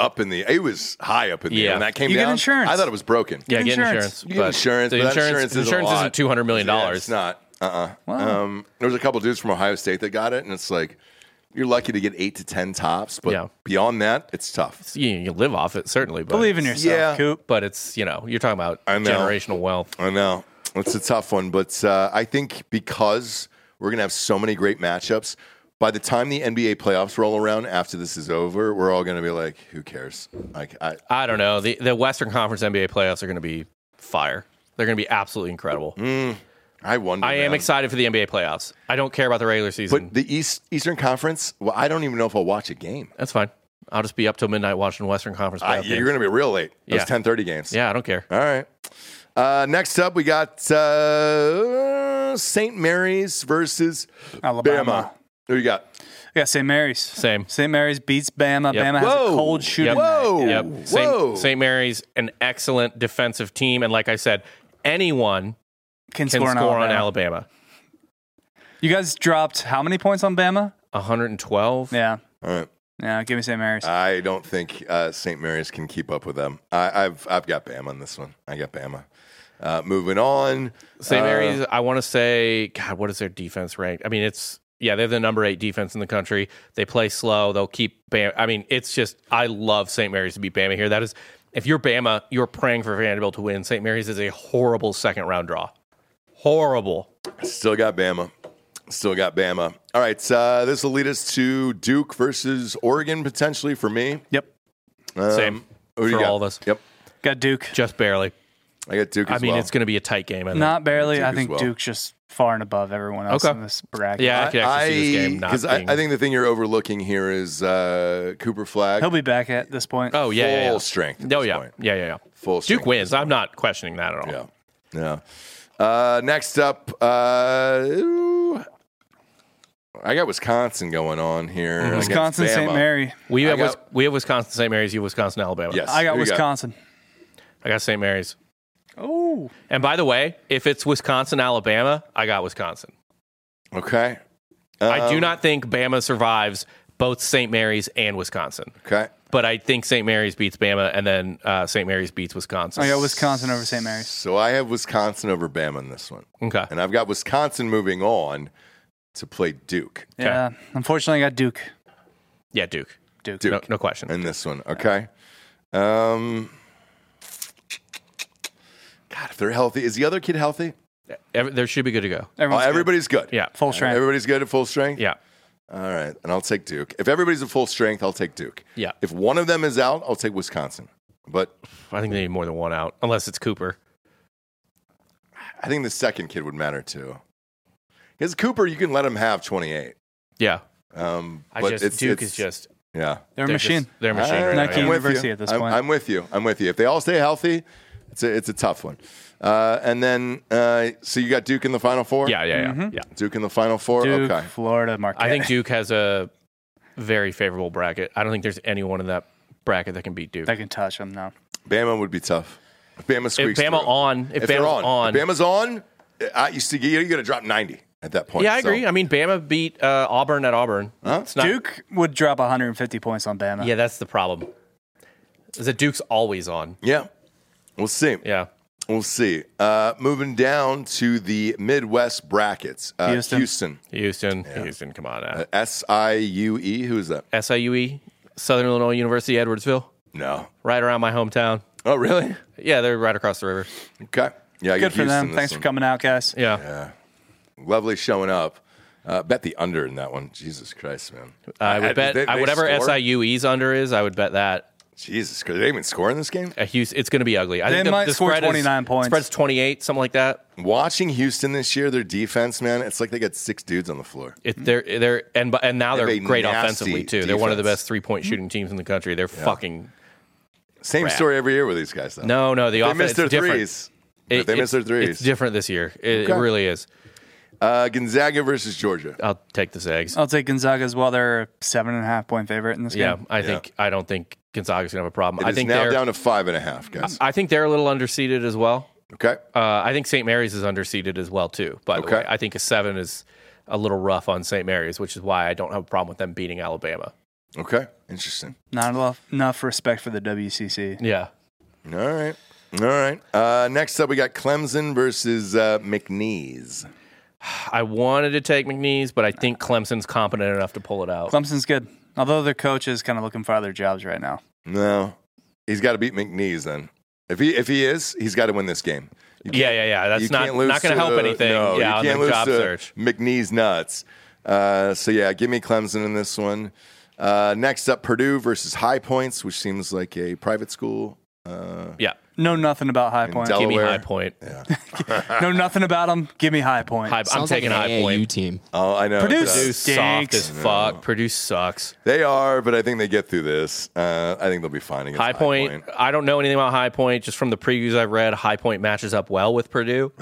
A: high up in the air when that came down.
E: Get insurance.
A: I thought it was broken.
D: Yeah, get insurance.
A: You get insurance.
D: The insurance isn't $200 million.
A: Yeah, it's not. Wow. There was a couple dudes from Ohio State that got it, and it's like you're lucky to get 8 to 10 tops, but beyond that, it's tough.
D: You live off it certainly, but
E: believe in yourself, Coop.
D: But it's you're talking about generational wealth.
A: I know it's a tough one, but I think because we're gonna have so many great matchups. By the time the NBA playoffs roll around after this is over, we're all going to be like, who cares? Like,
D: I don't know. The Western Conference NBA playoffs are going to be fire. They're going to be absolutely incredible.
A: I wonder.
D: I am excited for the NBA playoffs. I don't care about the regular season.
A: But the Eastern Conference, well, I don't even know if I'll watch a game.
D: That's fine. I'll just be up till midnight watching Western Conference playoffs.
A: You're going to be real late. Those 10:30 games.
D: Yeah, I don't care.
A: All right. Next up, we got St. Mary's versus
E: Alabama.
A: Who you got?
E: Yeah, St. Mary's.
D: Same.
E: St. Mary's beats Bama.
D: Yep.
E: Bama has a cold shooting.
A: Whoa.
D: Yep.
A: Whoa.
D: St. Mary's, an excellent defensive team. And like I said, anyone
E: can score on
D: Alabama.
E: You guys dropped how many points on Bama?
D: 112.
E: Yeah.
A: All right.
E: Yeah, give me St. Mary's.
A: I don't think St. Mary's can keep up with them. I've got Bama on this one. I got Bama. Moving on.
D: St. Mary's, I want to say, God, what is their defense rank? I mean, they're the number 8 defense in the country. They play slow. They'll keep Bama. I mean, it's just, I love St. Mary's to beat Bama here. That is, if you're Bama, you're praying for Vanderbilt to win. St. Mary's is a horrible second round draw. Horrible.
A: Still got Bama. All right, this will lead us to Duke versus Oregon potentially for me.
E: Yep.
D: Same for all of us.
A: Yep.
E: Got Duke.
D: Just barely.
A: I got Duke as
D: well. I mean, it's going to be a tight game.
E: Not barely. I think Duke's just far and above everyone else in this bracket.
D: Yeah, I can actually see this game
A: because I think the thing you're overlooking here is Cooper Flag.
E: He'll be back at this point.
D: Oh, yeah.
A: Full strength.
D: Oh, yeah. Yeah.
A: Full strength.
D: Duke wins. I'm not questioning that at all.
A: Yeah. Next up, I got Wisconsin going on here.
E: Wisconsin, St. Mary.
D: We have Wisconsin, St. Mary's. You have Wisconsin, Alabama.
A: Yes.
E: I got Wisconsin.
D: I got St. Mary's.
E: Oh.
D: And by the way, if it's Wisconsin, Alabama, I got Wisconsin.
A: Okay.
D: I do not think Bama survives both St. Mary's and Wisconsin.
A: Okay.
D: But I think St. Mary's beats Bama, and then St. Mary's beats Wisconsin.
E: I got Wisconsin over St. Mary's.
A: So I have Wisconsin over Bama in this one.
D: Okay.
A: And I've got Wisconsin moving on to play Duke.
E: Yeah. Unfortunately, I got Duke.
D: Yeah, Duke. No question.
A: In this one. Okay. God, if they're healthy. Is the other kid healthy?
D: They should be good to go.
A: Everybody's good.
D: Yeah.
E: Full strength.
A: Everybody's good at full strength?
D: Yeah.
A: All right. And I'll take Duke. If everybody's at full strength, I'll take Duke.
D: Yeah.
A: If one of them is out, I'll take Wisconsin. But
D: I think they need more than one out, unless it's Cooper.
A: I think the second kid would matter too. Because Cooper, you can let him have 28.
D: Yeah.
A: But
D: Duke is just
A: yeah.
E: They're a machine.
D: They're a machine right
E: Nike
D: now.
E: University at this point.
A: I'm with you. If they all stay healthy, it's a tough one. And then so you got Duke in the Final Four.
D: Yeah.
A: Duke in the Final Four.
E: Duke,
A: Okay.
E: Florida, Marquette.
D: I think Duke has a very favorable bracket. I don't think there's anyone in that bracket that can beat Duke.
E: They can touch them now.
A: Bama would be tough. If Bama squeaks
D: If Bama
A: through.
D: on, if
A: they're
D: Bama's on,
A: If Bama's on, you're going to drop 90 at that point.
D: yeah, I
A: So-
D: agree. I mean, Bama beat Auburn at Auburn. It's not,
E: Duke would drop 150 points on Bama.
D: Yeah, that's the problem. Is that Duke's always on?
A: Yeah. We'll see.
D: Yeah.
A: We'll see. Moving down to the Midwest brackets.
E: Houston.
D: Houston, come on.
A: SIUE. Who is that?
D: SIUE, Southern Illinois University, Edwardsville,
A: No.
D: right around my hometown.
A: Oh, really?
D: Yeah, they're right across the river.
A: Okay. Yeah, I
E: Good
A: get
E: for
A: Houston
E: them.
A: this
E: Thanks for
A: one.
E: coming out, guys.
D: Yeah.
A: Lovely showing up. Bet the under in that one. Jesus Christ, man.
D: I would bet
A: they
D: whatever
A: score?
D: SIUE's under is, I would bet that.
A: Jesus Christ. Did they even score in this game?
D: Houston, it's going to be ugly. I
E: They
D: think
E: might
D: the
E: score
D: spread
E: 29 points.
D: Spread's 28, something like that.
A: Watching Houston this year, their defense, man, it's like they got 6 dudes on the floor.
D: They're and now
A: They have
D: they're
A: a
D: great
A: nasty
D: offensively too. They're one of the
A: defense.
D: best 3-point shooting teams in the country. They're fucking
A: Same
D: Crap.
A: story every year with these guys, though.
D: no. The
A: They
D: offense
A: missed their
D: is different.
A: threes. If they miss their threes.
D: It's different this year. It
A: Okay.
D: really is.
A: Gonzaga versus Georgia.
D: I'll take the Zags.
E: I'll take Gonzaga as well. They're a 7.5 point favorite in this
D: Yeah,
E: game.
D: I don't think Gonzaga's gonna have a problem.
A: It
D: I
A: is
D: think
A: now
D: they're
A: down to 5.5, guys.
D: I think they're a little underseeded as well.
A: Okay.
D: I think St. Mary's is underseeded as well too. By the
A: Okay.
D: way, I think a 7 is a little rough on St. Mary's, which is why I don't have a problem with them beating Alabama.
A: Okay. Interesting.
E: Not enough respect for the WCC.
D: Yeah.
A: All right. Next up, we got Clemson versus McNeese.
D: I wanted to take McNeese, but I think Clemson's competent enough to pull it out.
E: Clemson's good, although their coach is kind of looking for other jobs right now.
A: No. He's got to beat McNeese then. If he is, he's got to win this game. You can't-
D: Yeah.
A: you
D: That's not
A: can't lose
D: going to help anything.
A: No,
D: yeah, on
A: you can't
D: the
A: lose
D: job
A: to
D: search.
A: McNeese nuts. So yeah, give me Clemson in this one. Next up, Purdue versus High Points, which seems like a private school.
D: Yeah.
E: Know nothing about High Point.
A: Delaware.
D: Give me High Point.
E: Know nothing about them. Give me High Point.
D: I'm
F: Sounds
D: taking
F: like an
D: High
F: AAU
D: Point.
F: team.
A: Oh, I know.
E: Purdue
A: it does.
D: Purdue's soft
E: stinks.
D: as fuck. Purdue sucks.
A: They are, but I think they get through this. I think they'll be fine against
D: High Point. I don't know anything about High Point. Just from the previews I've read, High Point matches up well with Purdue,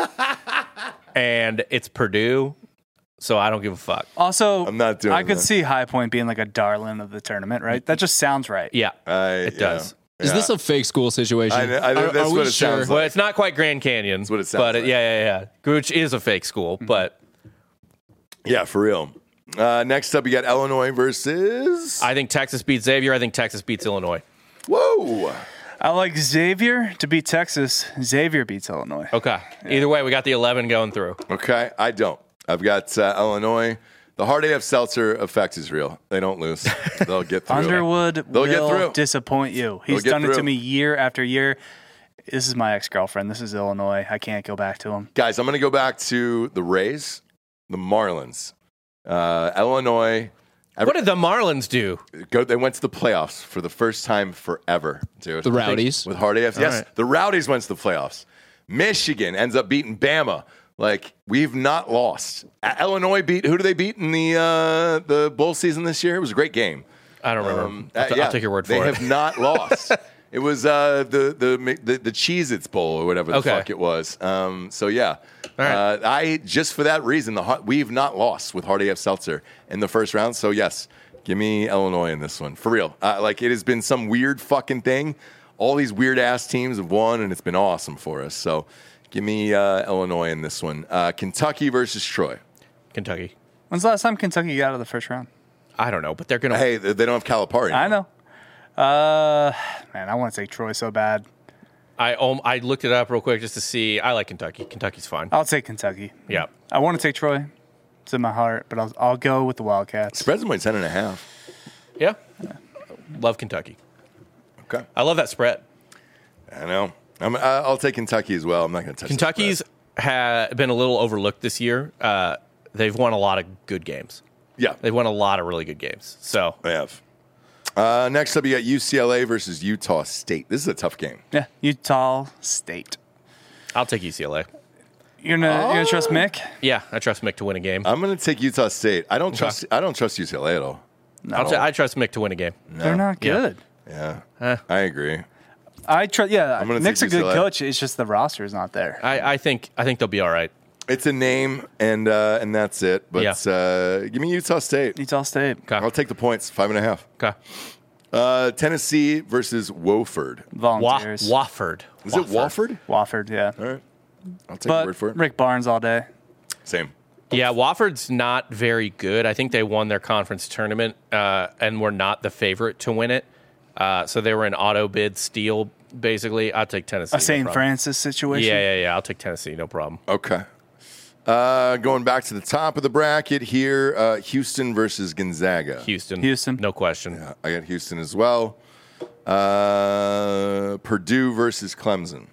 D: and it's Purdue, so I don't give a fuck.
E: Also,
A: I'm not doing
E: I could
A: that.
E: see High Point being like a darling of the tournament, right? That just sounds right.
D: Yeah, it does.
F: Is this a fake school situation?
A: I think that's
F: we
A: what it sounds
D: Well,
A: like.
D: it's not quite Grand Canyon. That's
A: what it sounds
D: but
A: like.
D: Yeah. Which is a fake school, but
A: Yeah, for real. Next up, you got Illinois versus.
D: I think Texas beats Xavier. I think Texas beats Illinois.
A: Whoa.
E: I like Xavier to beat Texas. Xavier beats Illinois.
D: Okay. Either way, we got the 11 going through.
A: Okay, I don't. I've got Illinois. The hard AF Seltzer effect is real. They don't lose. They'll get through.
E: Underwood
A: They'll get
E: will
A: through.
E: disappoint you. He's
A: get
E: done it to
A: through.
E: me year after year. This is my ex-girlfriend. This is Illinois. I can't go back to him.
A: Guys, I'm going to go back to the Rays, the Marlins, Illinois.
D: What did the Marlins do?
A: They went to the playoffs for the first time forever, dude.
F: The Rowdies?
A: With hard AF. Yes,
D: right.
A: the Rowdies went to the playoffs. Michigan ends up beating Bama. Like, we've not lost. Illinois beat, who do they beat in the bowl season this year? It was a great game.
D: I don't remember.
A: Yeah,
D: I'll take your word for
A: they
D: it.
A: have not lost. It was the Cheez-Its Bowl or whatever the
D: Okay.
A: fuck it was. So yeah,
D: All right.
A: I just for that reason we've not lost with Hard AF Seltzer in the first round. So yes, give me Illinois in this one for real. Like it has been some weird fucking thing. All these weird ass teams have won, and it's been awesome for us. So give me Illinois in this one. Kentucky versus Troy.
D: Kentucky.
E: When's the last time Kentucky got out of the first round?
D: I don't know, but they're going to.
A: Hey, they don't have Calipari.
E: I know. Man, I want to take Troy so bad.
D: I looked it up real quick just to see. I like Kentucky. Kentucky's fine.
E: I'll take Kentucky.
D: Yeah.
E: I want to take Troy. It's in my heart, but I'll go with the Wildcats.
A: Spread's only 10.5.
D: Yeah. Love Kentucky.
A: Okay,
D: I love that spread.
A: I know. I'll take Kentucky as well. I'm not going to touch
D: Kentucky's been a little overlooked this year. They've won a lot of good games.
A: Yeah,
D: They've won a lot of really good games. So
A: they have. Next up, you got UCLA versus Utah State. This is a tough game.
E: Yeah, Utah State.
D: I'll take UCLA.
E: You're gonna trust Mick?
D: Yeah, I trust Mick to win a game.
A: I'm going to take Utah State. I don't trust UCLA at all.
D: I trust Mick to win a game.
E: They're not good.
A: Yeah, I agree.
E: I trust. Yeah,
A: I'm gonna
E: Nick's a
A: take
E: good
A: UCLA.
E: coach. It's just the roster is not there.
D: I think they'll be all right.
A: It's a name, and that's it. But give me Utah State.
E: Utah State.
D: Okay.
A: I'll take the points, 5.5.
D: Okay.
A: Tennessee versus Wofford.
E: Volunteers.
D: Wofford.
A: Is it Wofford?
E: Wofford, yeah.
A: All right. I'll take your word for it.
E: Rick Barnes all day.
A: Same.
D: Yeah, Wofford's not very good. I think they won their conference tournament and were not the favorite to win it. So they were an auto bid steal, basically. I'll take Tennessee.
E: A St. Francis situation.
D: Yeah. I'll take Tennessee, no problem.
A: Okay. Going back to the top of the bracket here, Houston versus Gonzaga.
D: Houston. No question.
A: Yeah, I got Houston as well. Purdue versus Clemson.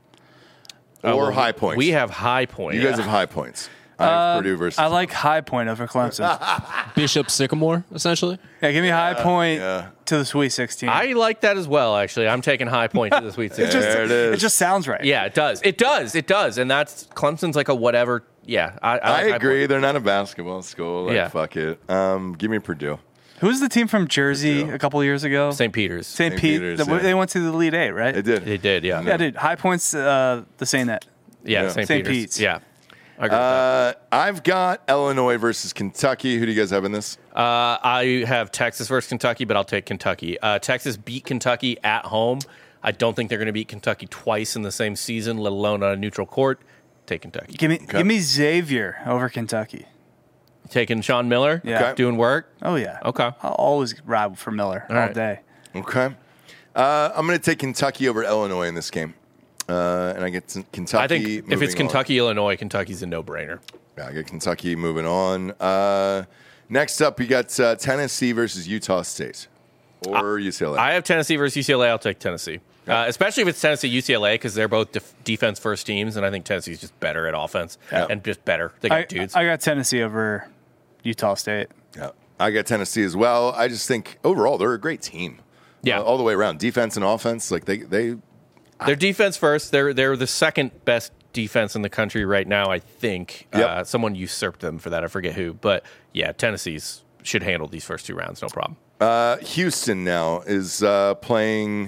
A: Or High Points.
D: We have High Point.
A: You guys have High Points. I have Purdue versus.
E: I like High Point over Clemson.
F: Bishop Sycamore, essentially.
E: Yeah, give me High Point to the Sweet 16.
D: I like that as well, actually. I'm taking High Point to the Sweet 16.
A: There it is.
E: It just sounds right.
D: Yeah, it does. It does. And that's Clemson's like a whatever. Yeah, I like
A: agree.
D: High Point.
A: They're not a basketball school. Like,
D: Yeah.
A: fuck it. Give me Purdue.
E: Who's the team from Jersey a couple years ago?
D: St. Peter's.
E: St.
A: St.
E: Pete.
A: Peter's,
E: They went to the Elite Eight, right?
A: They did.
D: They did, yeah.
E: Yeah, dude. High Point's the same net.
D: Yeah, St.
E: St.
D: Peter's.
E: Pete's.
D: Yeah. I agree with that.
A: I've got Illinois versus Kentucky. Who do you guys have in this?
D: I have Texas versus Kentucky, but I'll take Kentucky. Texas beat Kentucky at home. I don't think they're going to beat Kentucky twice in the same season, let alone on a neutral court. Take Kentucky.
E: Give me Xavier over Kentucky.
D: Taking Sean Miller?
E: Yeah.
A: Okay.
D: Doing work?
E: Oh, yeah.
D: Okay.
E: I'll always ride for Miller all
D: right.
E: day.
A: Okay. I'm going to take Kentucky over Illinois in this game. And I get Kentucky.
D: I think if it's
A: moving on.
D: Kentucky, Illinois, Kentucky's a no-brainer.
A: Yeah, I get Kentucky moving on. Next up, we got Tennessee versus Utah State or UCLA.
D: I have Tennessee versus UCLA. I'll take Tennessee. Especially if it's Tennessee UCLA because they're both defense first teams, and I think Tennessee's just better at offense and just better. They got dudes.
E: I got Tennessee over Utah State.
A: Yeah, I got Tennessee as well. I just think overall they're a great team.
D: Yeah.
A: All the way around, defense and offense. Like they're
D: defense first. They're the second best defense in the country right now. I think
A: Yep.
D: someone usurped them for that. I forget who, but yeah, Tennessee's should handle these first two rounds, no problem.
A: Houston now is playing.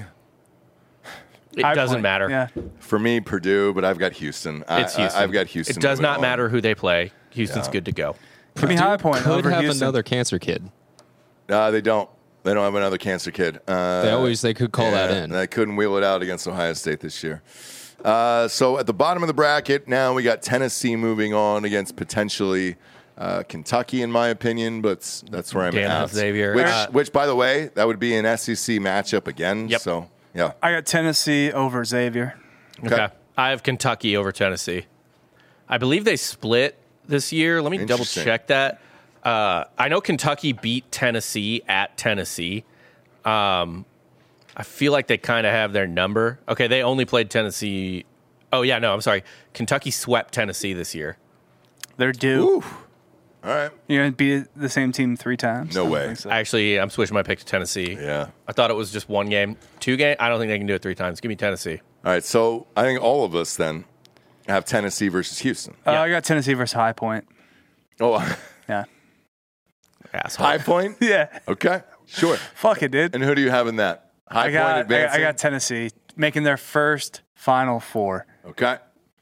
D: It
E: High
D: doesn't
E: Point.
D: matter.
E: Yeah.
A: For me, Purdue, but I've got Houston.
D: It's Houston.
A: I've got Houston.
D: It does
A: moving
D: not
A: on.
D: matter who they play. Houston's good to go.
E: Give me High Point
F: Could
E: over
F: have
E: Houston.
F: another cancer kid.
A: They don't. They don't have another cancer kid.
F: They could call that in.
A: And I couldn't wheel it out against Ohio State this year. So at the bottom of the bracket, now we got Tennessee moving on against potentially Kentucky, in my opinion, but that's where I'm
D: Dan
A: at.
D: Xavier.
A: Which, by the way, that would be an SEC matchup again.
D: Yep.
A: So, yeah.
E: I got Tennessee over Xavier.
D: Okay. I have Kentucky over Tennessee. I believe they split this year. Let me double
A: Interesting.
D: check that. I know Kentucky beat Tennessee at Tennessee. I feel like they kind of have their number. Okay, they only played Tennessee. Oh, yeah, no, I'm sorry. Kentucky swept Tennessee this year.
E: They're due.
A: Ooh. All right.
E: You're going to beat the same team 3 times?
A: No
E: I don't
A: way.
E: think so.
D: Actually, I'm switching my pick to Tennessee.
A: Yeah.
D: I thought it was just one game. 2 game? I don't think they can do it 3 times. Give me Tennessee.
A: All right. So I think all of us then have Tennessee versus Houston.
E: I got Tennessee versus High Point.
A: Oh,
E: Yeah.
D: Asshole.
A: High Point?
E: Yeah.
A: Okay. Sure.
E: Fuck it, dude.
A: And who do you have in that? High
E: I
A: Point
E: got
A: advancing?
E: I got Tennessee making their first Final Four.
A: Okay.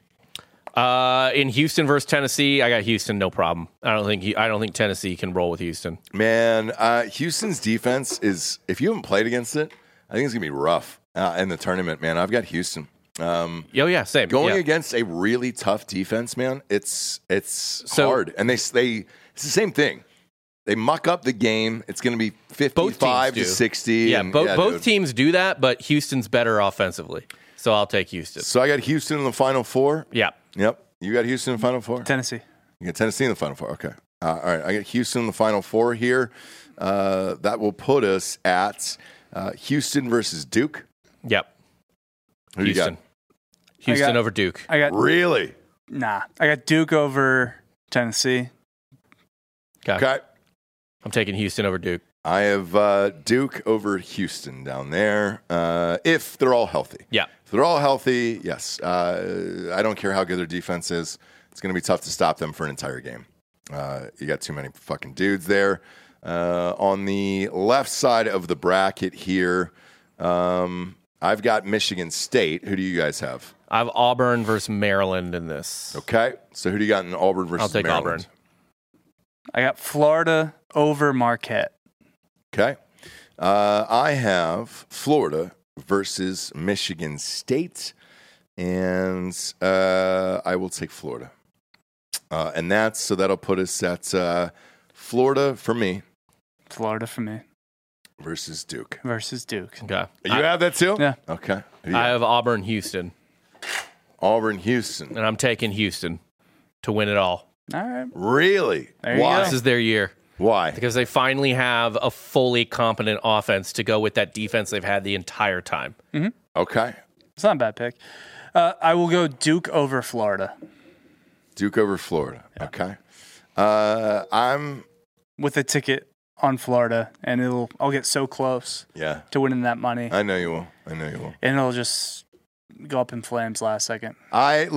D: In Houston versus Tennessee, I got Houston, no problem. I don't think Tennessee can roll with Houston.
A: Man, Houston's defense is, if you haven't played against it, I think it's going to be rough in the tournament, man. I've got Houston.
D: Yeah, same.
A: Going
D: Yeah.
A: against a really tough defense, man, it's hard. And it's the same thing. They muck up the game. It's going to be 55
D: do.
A: to 60.
D: Yeah,
A: and-
D: both
A: dude.
D: teams do that, but Houston's better offensively. So I'll take Houston.
A: So I got Houston in the Final Four.
D: Yeah.
A: Yep. You got Houston in the Final Four?
E: Tennessee.
A: You got Tennessee in the Final Four. Okay. All right. I got Houston in the Final Four here. That will put us at Houston versus Duke.
D: Yep.
A: Who do you
D: Houston.
A: got?
D: Houston over Duke.
E: I got
A: Really?
E: I got Duke over Tennessee.
D: Okay.
A: Okay.
D: I'm taking Houston over Duke.
A: I have Duke over Houston down there. If they're all healthy.
D: Yeah.
A: If they're all healthy, yes. I don't care how good their defense is. It's going to be tough to stop them for an entire game. You got too many fucking dudes there. On the left side of the bracket here, I've got Michigan State. Who do you guys have?
D: I have Auburn versus Maryland in this.
A: Okay. So who do you got in Auburn versus
D: I'll take
A: Maryland?
D: Auburn.
E: I got Florida over Marquette.
A: Okay. I have Florida versus Michigan State, and I will take Florida. And that'll put us at Florida for me
E: Florida for me
A: versus Duke.
D: Okay.
A: You have that too?
E: Yeah.
A: Okay. Who you
D: I
A: got?
D: have Auburn, Houston,
A: Auburn, Houston.
D: and I'm taking Houston to win it all.
E: All right.
A: Really?
E: There you
A: Why?
E: go.
D: This is their year
A: Why?
D: because they finally have a fully competent offense to go with that defense they've had the entire time.
A: Okay.
E: It's not a bad pick. I will go Duke over Florida
A: Duke over Florida. Okay. I'm
E: with a ticket on Florida, and I'll get so close
A: yeah.
E: to winning that money,
A: I know you will. And
E: it'll just go up in flames last second.
A: I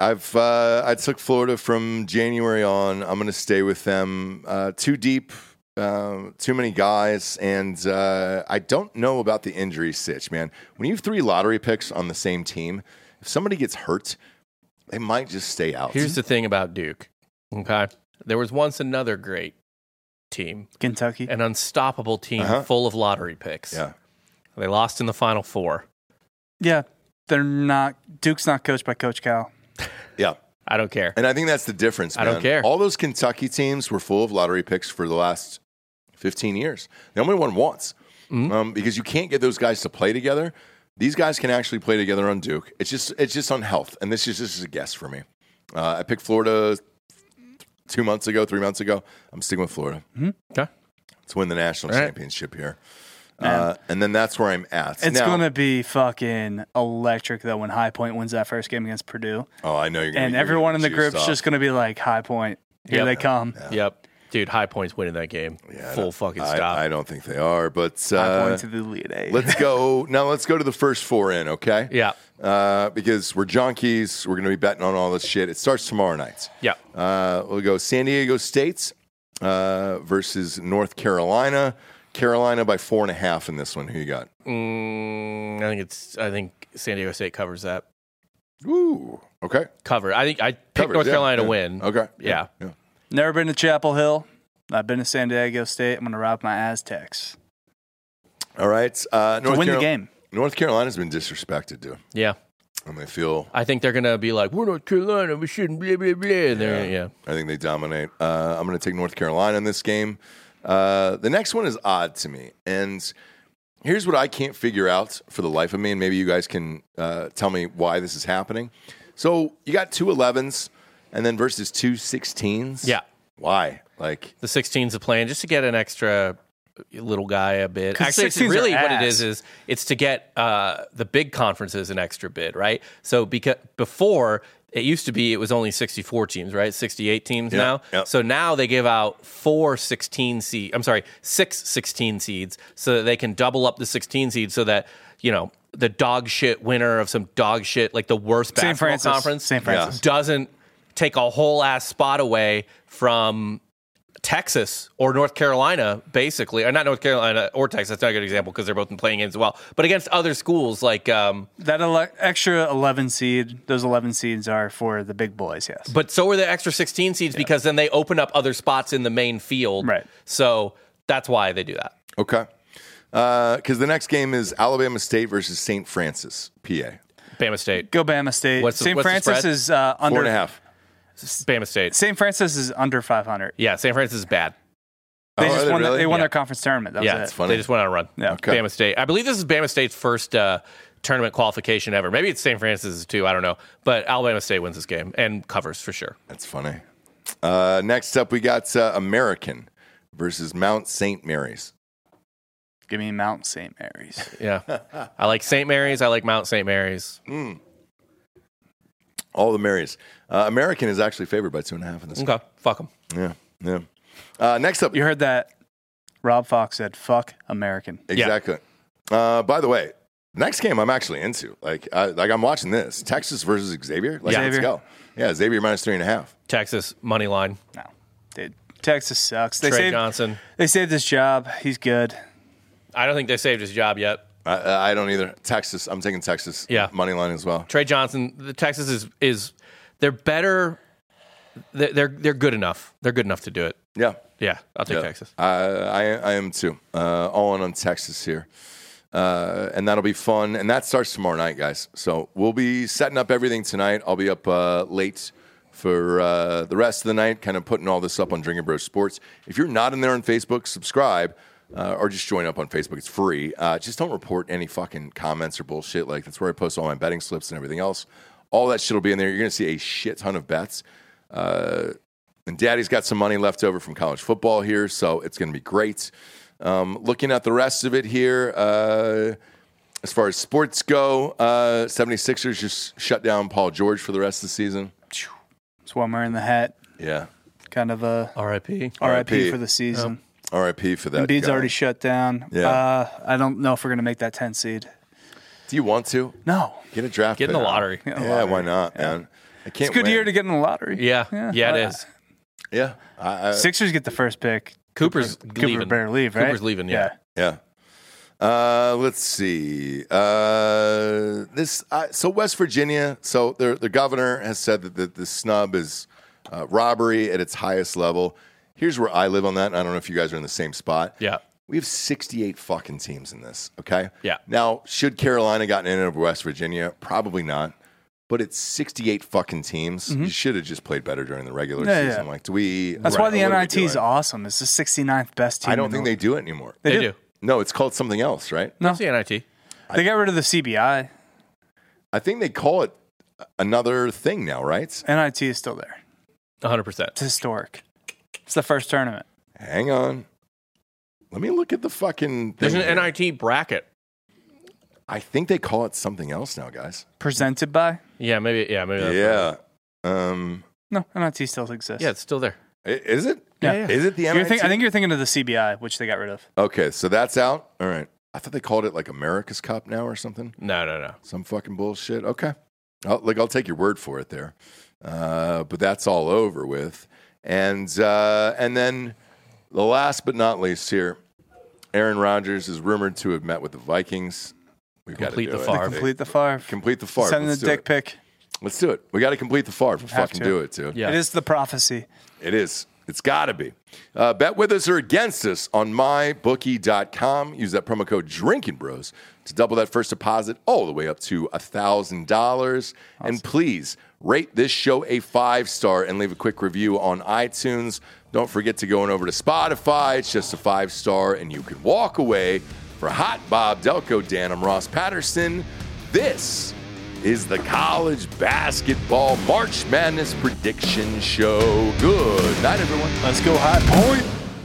A: took Florida from January on. I'm going to stay with them. Too deep, too many guys, and I don't know about the injury sitch, man. When you have 3 lottery picks on the same team, if somebody gets hurt, they might just stay out.
D: Here's the thing about Duke. Okay, there was once another great team,
E: Kentucky.
D: an unstoppable team full of lottery picks.
A: Yeah.
D: They lost in the Final Four.
E: Yeah, they're not. Duke's not coached by Coach Cal.
A: Yeah.
D: I don't care.
A: And I think that's the difference, man.
D: I don't care.
A: All those Kentucky teams were full of lottery picks for the last 15 years. They only won once because you can't get those guys to play together. These guys can actually play together on Duke. It's just on health, and this is a guess for me. I picked Florida 3 months ago. I'm sticking with Florida
D: Okay.
A: to win the national
D: All right.
A: championship here. And then that's where I'm at.
E: It's
A: Now-
E: going to be fucking electric, though, when High Point wins that first game against Purdue.
A: Oh, I know you're going
E: And
A: to
E: everyone in the group's just going to be like, High Point, here
D: Yep.
E: they come.
D: Yep. Dude, High Point's winning that game. Full fucking stop.
A: I don't think they are, but
E: High Point to the lead 8.
A: let's go to the first 4 in, okay?
D: Yeah.
A: Because we're junkies. We're going to be betting on all this shit. It starts tomorrow night.
D: Yeah.
A: We'll go San Diego State versus North Carolina. Carolina by 4.5 in this one. Who you got?
D: I think San Diego State covers that.
A: Ooh. Okay.
D: Cover. I picked
A: Covers,
D: North
A: yeah,
D: Carolina to
A: yeah.
D: win.
A: Okay.
D: Yeah.
E: Never been to Chapel Hill. I've been to San Diego State. I'm going to rock my Aztecs.
A: All right.
E: To win the game.
A: North Carolina's been disrespected, dude.
D: Yeah.
A: And they feel.
D: I think they're going to be like, we're North Carolina. We shouldn't blah, blah, blah. And yeah.
A: I think they dominate. I'm going to take North Carolina in this game. The next one is odd to me. And here's what I can't figure out for the life of me, and maybe you guys can tell me why this is happening. So you got 2 11s and then versus 2 16s.
D: Yeah.
A: Why? Like,
D: The 16's a plan just to get an extra little guy a bid.
E: 'Cause
D: Actually, it's
E: 16s are
D: really what it
E: ass.
D: is it's to get the big conferences an extra bid, right? So because before it used to be it was only 64 teams, right? 68 teams now.
A: Yep.
D: So now they give out 6 16 seeds so that they can double up the 16 seeds so that, you know, the dog shit winner of some dog shit, like the worst
E: St.
D: basketball
E: Francis.
D: conference,
E: St. Francis.
D: doesn't take a whole ass spot away from Texas or North Carolina, basically, or not North Carolina or Texas. That's not a good example because they're both playing games as well. But against other schools like,
E: That extra 11 seed, those 11 seeds are for the big boys, yes.
D: but so are the extra 16 seeds because then they open up other spots in the main field.
E: Right.
D: So that's why they do that.
A: okay. Because the next game is Alabama State versus St. Francis, PA.
D: Bama State.
E: Go Bama State.
D: What's the
E: St. Francis
D: spread?
E: is under
A: 4.5.
D: Bama State.
E: St. Francis is under 500.
D: Yeah, St. Francis is bad.
E: They
A: Oh,
E: just
A: are they
E: won.
A: really?
E: They won
D: Yeah.
E: their conference tournament. That was
D: Yeah,
E: it.
A: It's funny.
D: they just went on a run.
E: Yeah.
A: Okay.
D: Bama State. I believe this is Bama State's first tournament qualification ever. Maybe it's St. Francis's too. I don't know. But Alabama State wins this game and covers for sure.
A: That's funny. Next up, we got American versus Mount St. Mary's.
E: Give me Mount St. Mary's.
D: Yeah. I like St. Mary's. I like Mount St. Mary's.
A: All the Marys. American is actually favored by 2.5 in this.
D: Okay. Fuck them.
A: Yeah, yeah. Next up,
E: You heard that Rob Fox said, "Fuck American."
A: Exactly. By the way, next game I'm actually into. I'm watching this. Texas versus Xavier. Let's
E: Xavier.
A: go. Yeah, Xavier minus 3.5.
D: Texas money line.
E: No, dude, Texas sucks.
D: Trey Johnson.
E: They saved his job. He's good.
D: I don't think they saved his job yet.
A: I don't either. Texas. I'm taking Texas.
D: Yeah.
A: Money line as well.
D: Trey Johnson. The Texas is they're better. They're good enough. They're good enough to do it.
A: Yeah.
D: Yeah, I'll take Texas.
A: I am too. All in on Texas here. And that'll be fun. And that starts tomorrow night, guys. So we'll be setting up everything tonight. I'll be up late for the rest of the night, kind of putting all this up on Drinking Bros Sports. If you're not in there on Facebook, subscribe or just join up on Facebook. It's free. Just don't report any fucking comments or bullshit. Like, that's where I post all my betting slips and everything else. All that shit will be in there. You're going to see a shit ton of bets. And Daddy's got some money left over from college football here, so it's going to be great. Looking at the rest of it here, as far as sports go, 76ers just shut down Paul George for the rest of the season.
E: That's why I'm wearing the hat.
A: Yeah.
E: Kind of a
D: R.I.P.
E: RIP for the season.
A: R.I.P. for that
E: Embiid's
A: guy.
E: already shut down.
A: Yeah.
E: I don't know if we're going to make that 10 seed.
A: Do you want to?
E: No.
A: Get a draft
D: Get in the
A: pick.
D: lottery.
A: Yeah, why not, man? I can't
E: It's a good
A: win.
E: year to get in the lottery.
D: Yeah, it is.
A: Yeah.
E: Sixers get the first pick.
D: Cooper's
E: Cooper
D: leaving.
E: better leave, right?
D: Cooper's leaving, yeah.
A: Yeah. Let's see. So West Virginia. So the governor has said that the snub is robbery at its highest level. Here's where I live on that. I don't know if you guys are in the same spot.
D: Yeah.
A: We have 68 fucking teams in this. Okay.
D: Yeah.
A: Now, should Carolina gotten in over West Virginia? Probably not. But it's 68 fucking teams. You should have just played better during the regular season.
E: Yeah.
A: Like, do we?
E: That's why the
A: what are we
E: NIT is
A: doing?
E: awesome. It's the 69th best team.
A: I don't think they do it anymore.
D: They do.
A: No, it's called something else, right?
E: No.
D: That's the NIT.
E: They got rid of the CBI.
A: I think they call it another thing now, right?
E: NIT is still there.
D: 100%.
E: It's historic. It's the first tournament.
A: Hang on. Let me look at the fucking thing.
D: There's an
A: here.
D: NIT bracket.
A: I think they call it something else now, guys.
E: Presented by?
D: Yeah, maybe. Yeah, maybe. That's
A: Yeah.
E: No, NIT still exists.
D: Yeah, it's still there.
A: Is it?
E: Yeah.
A: Is it the NIT?
E: I think you're thinking of the CBI, which they got rid of.
A: Okay, so that's out. All right. I thought they called it like America's Cup now or something.
D: No.
A: Some fucking bullshit. Okay. I'll take your word for it there. But that's all over with. And then the last but not least here, Aaron Rodgers is rumored to have met with the Vikings. We've got to
D: Complete
A: do
D: the
A: it.
D: Favre.
E: Complete the Favre.
A: Complete the Favre.
E: Send the
A: Let's do
E: dick
A: it.
E: pic.
A: Let's do it. We got to complete the Favre. Fucking
E: to.
A: do it, too.
D: Yeah.
E: It is the prophecy.
A: It is. It's got to be. Bet with us or against us on mybookie.com. Use that promo code Drinking Bros to double that first deposit all the way up to $1,000. And please rate this show a 5-star and leave a quick review on iTunes. Don't forget to go on over to Spotify. It's just a 5-star, and you can walk away. For Hot Bob, Delco Dan, I'm Ross Patterson. This is the College Basketball March Madness Prediction Show. Good night, everyone.
E: Let's go Hot Point.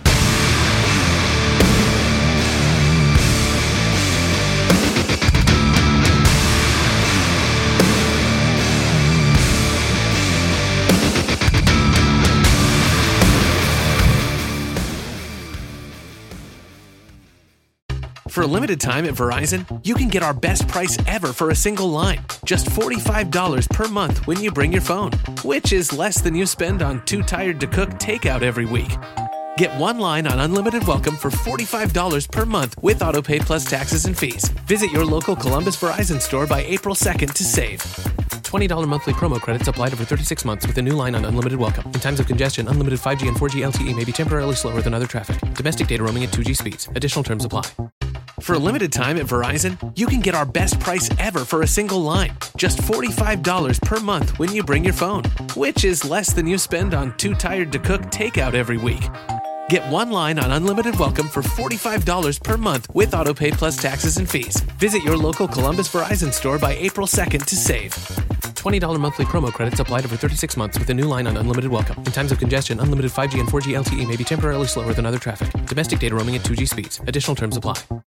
B: For a limited time at Verizon, you can get our best price ever for a single line. Just $45 per month when you bring your phone, which is less than you spend on Too Tired to Cook takeout every week. Get one line on unlimited welcome for $45 per month with autopay plus taxes and fees. Visit your local Columbus Verizon store by April 2nd to save. $20 monthly promo credits applied over 36 months with a new line on unlimited welcome. In times of congestion, unlimited 5G and 4G LTE may be temporarily slower than other traffic. Domestic data roaming at 2G speeds. Additional terms apply. For a limited time at Verizon, you can get our best price ever for a single line. Just $45 per month when you bring your phone, which is less than you spend on Too Tired to Cook takeout every week. Get one line on unlimited welcome for $45 per month with autopay plus taxes and fees. Visit your local Columbus Verizon store by April 2nd to save. $20 monthly promo credits applied over 36 months with a new line on unlimited welcome. In times of congestion, unlimited 5G and 4G LTE may be temporarily slower than other traffic. Domestic data roaming at 2G speeds. Additional terms apply.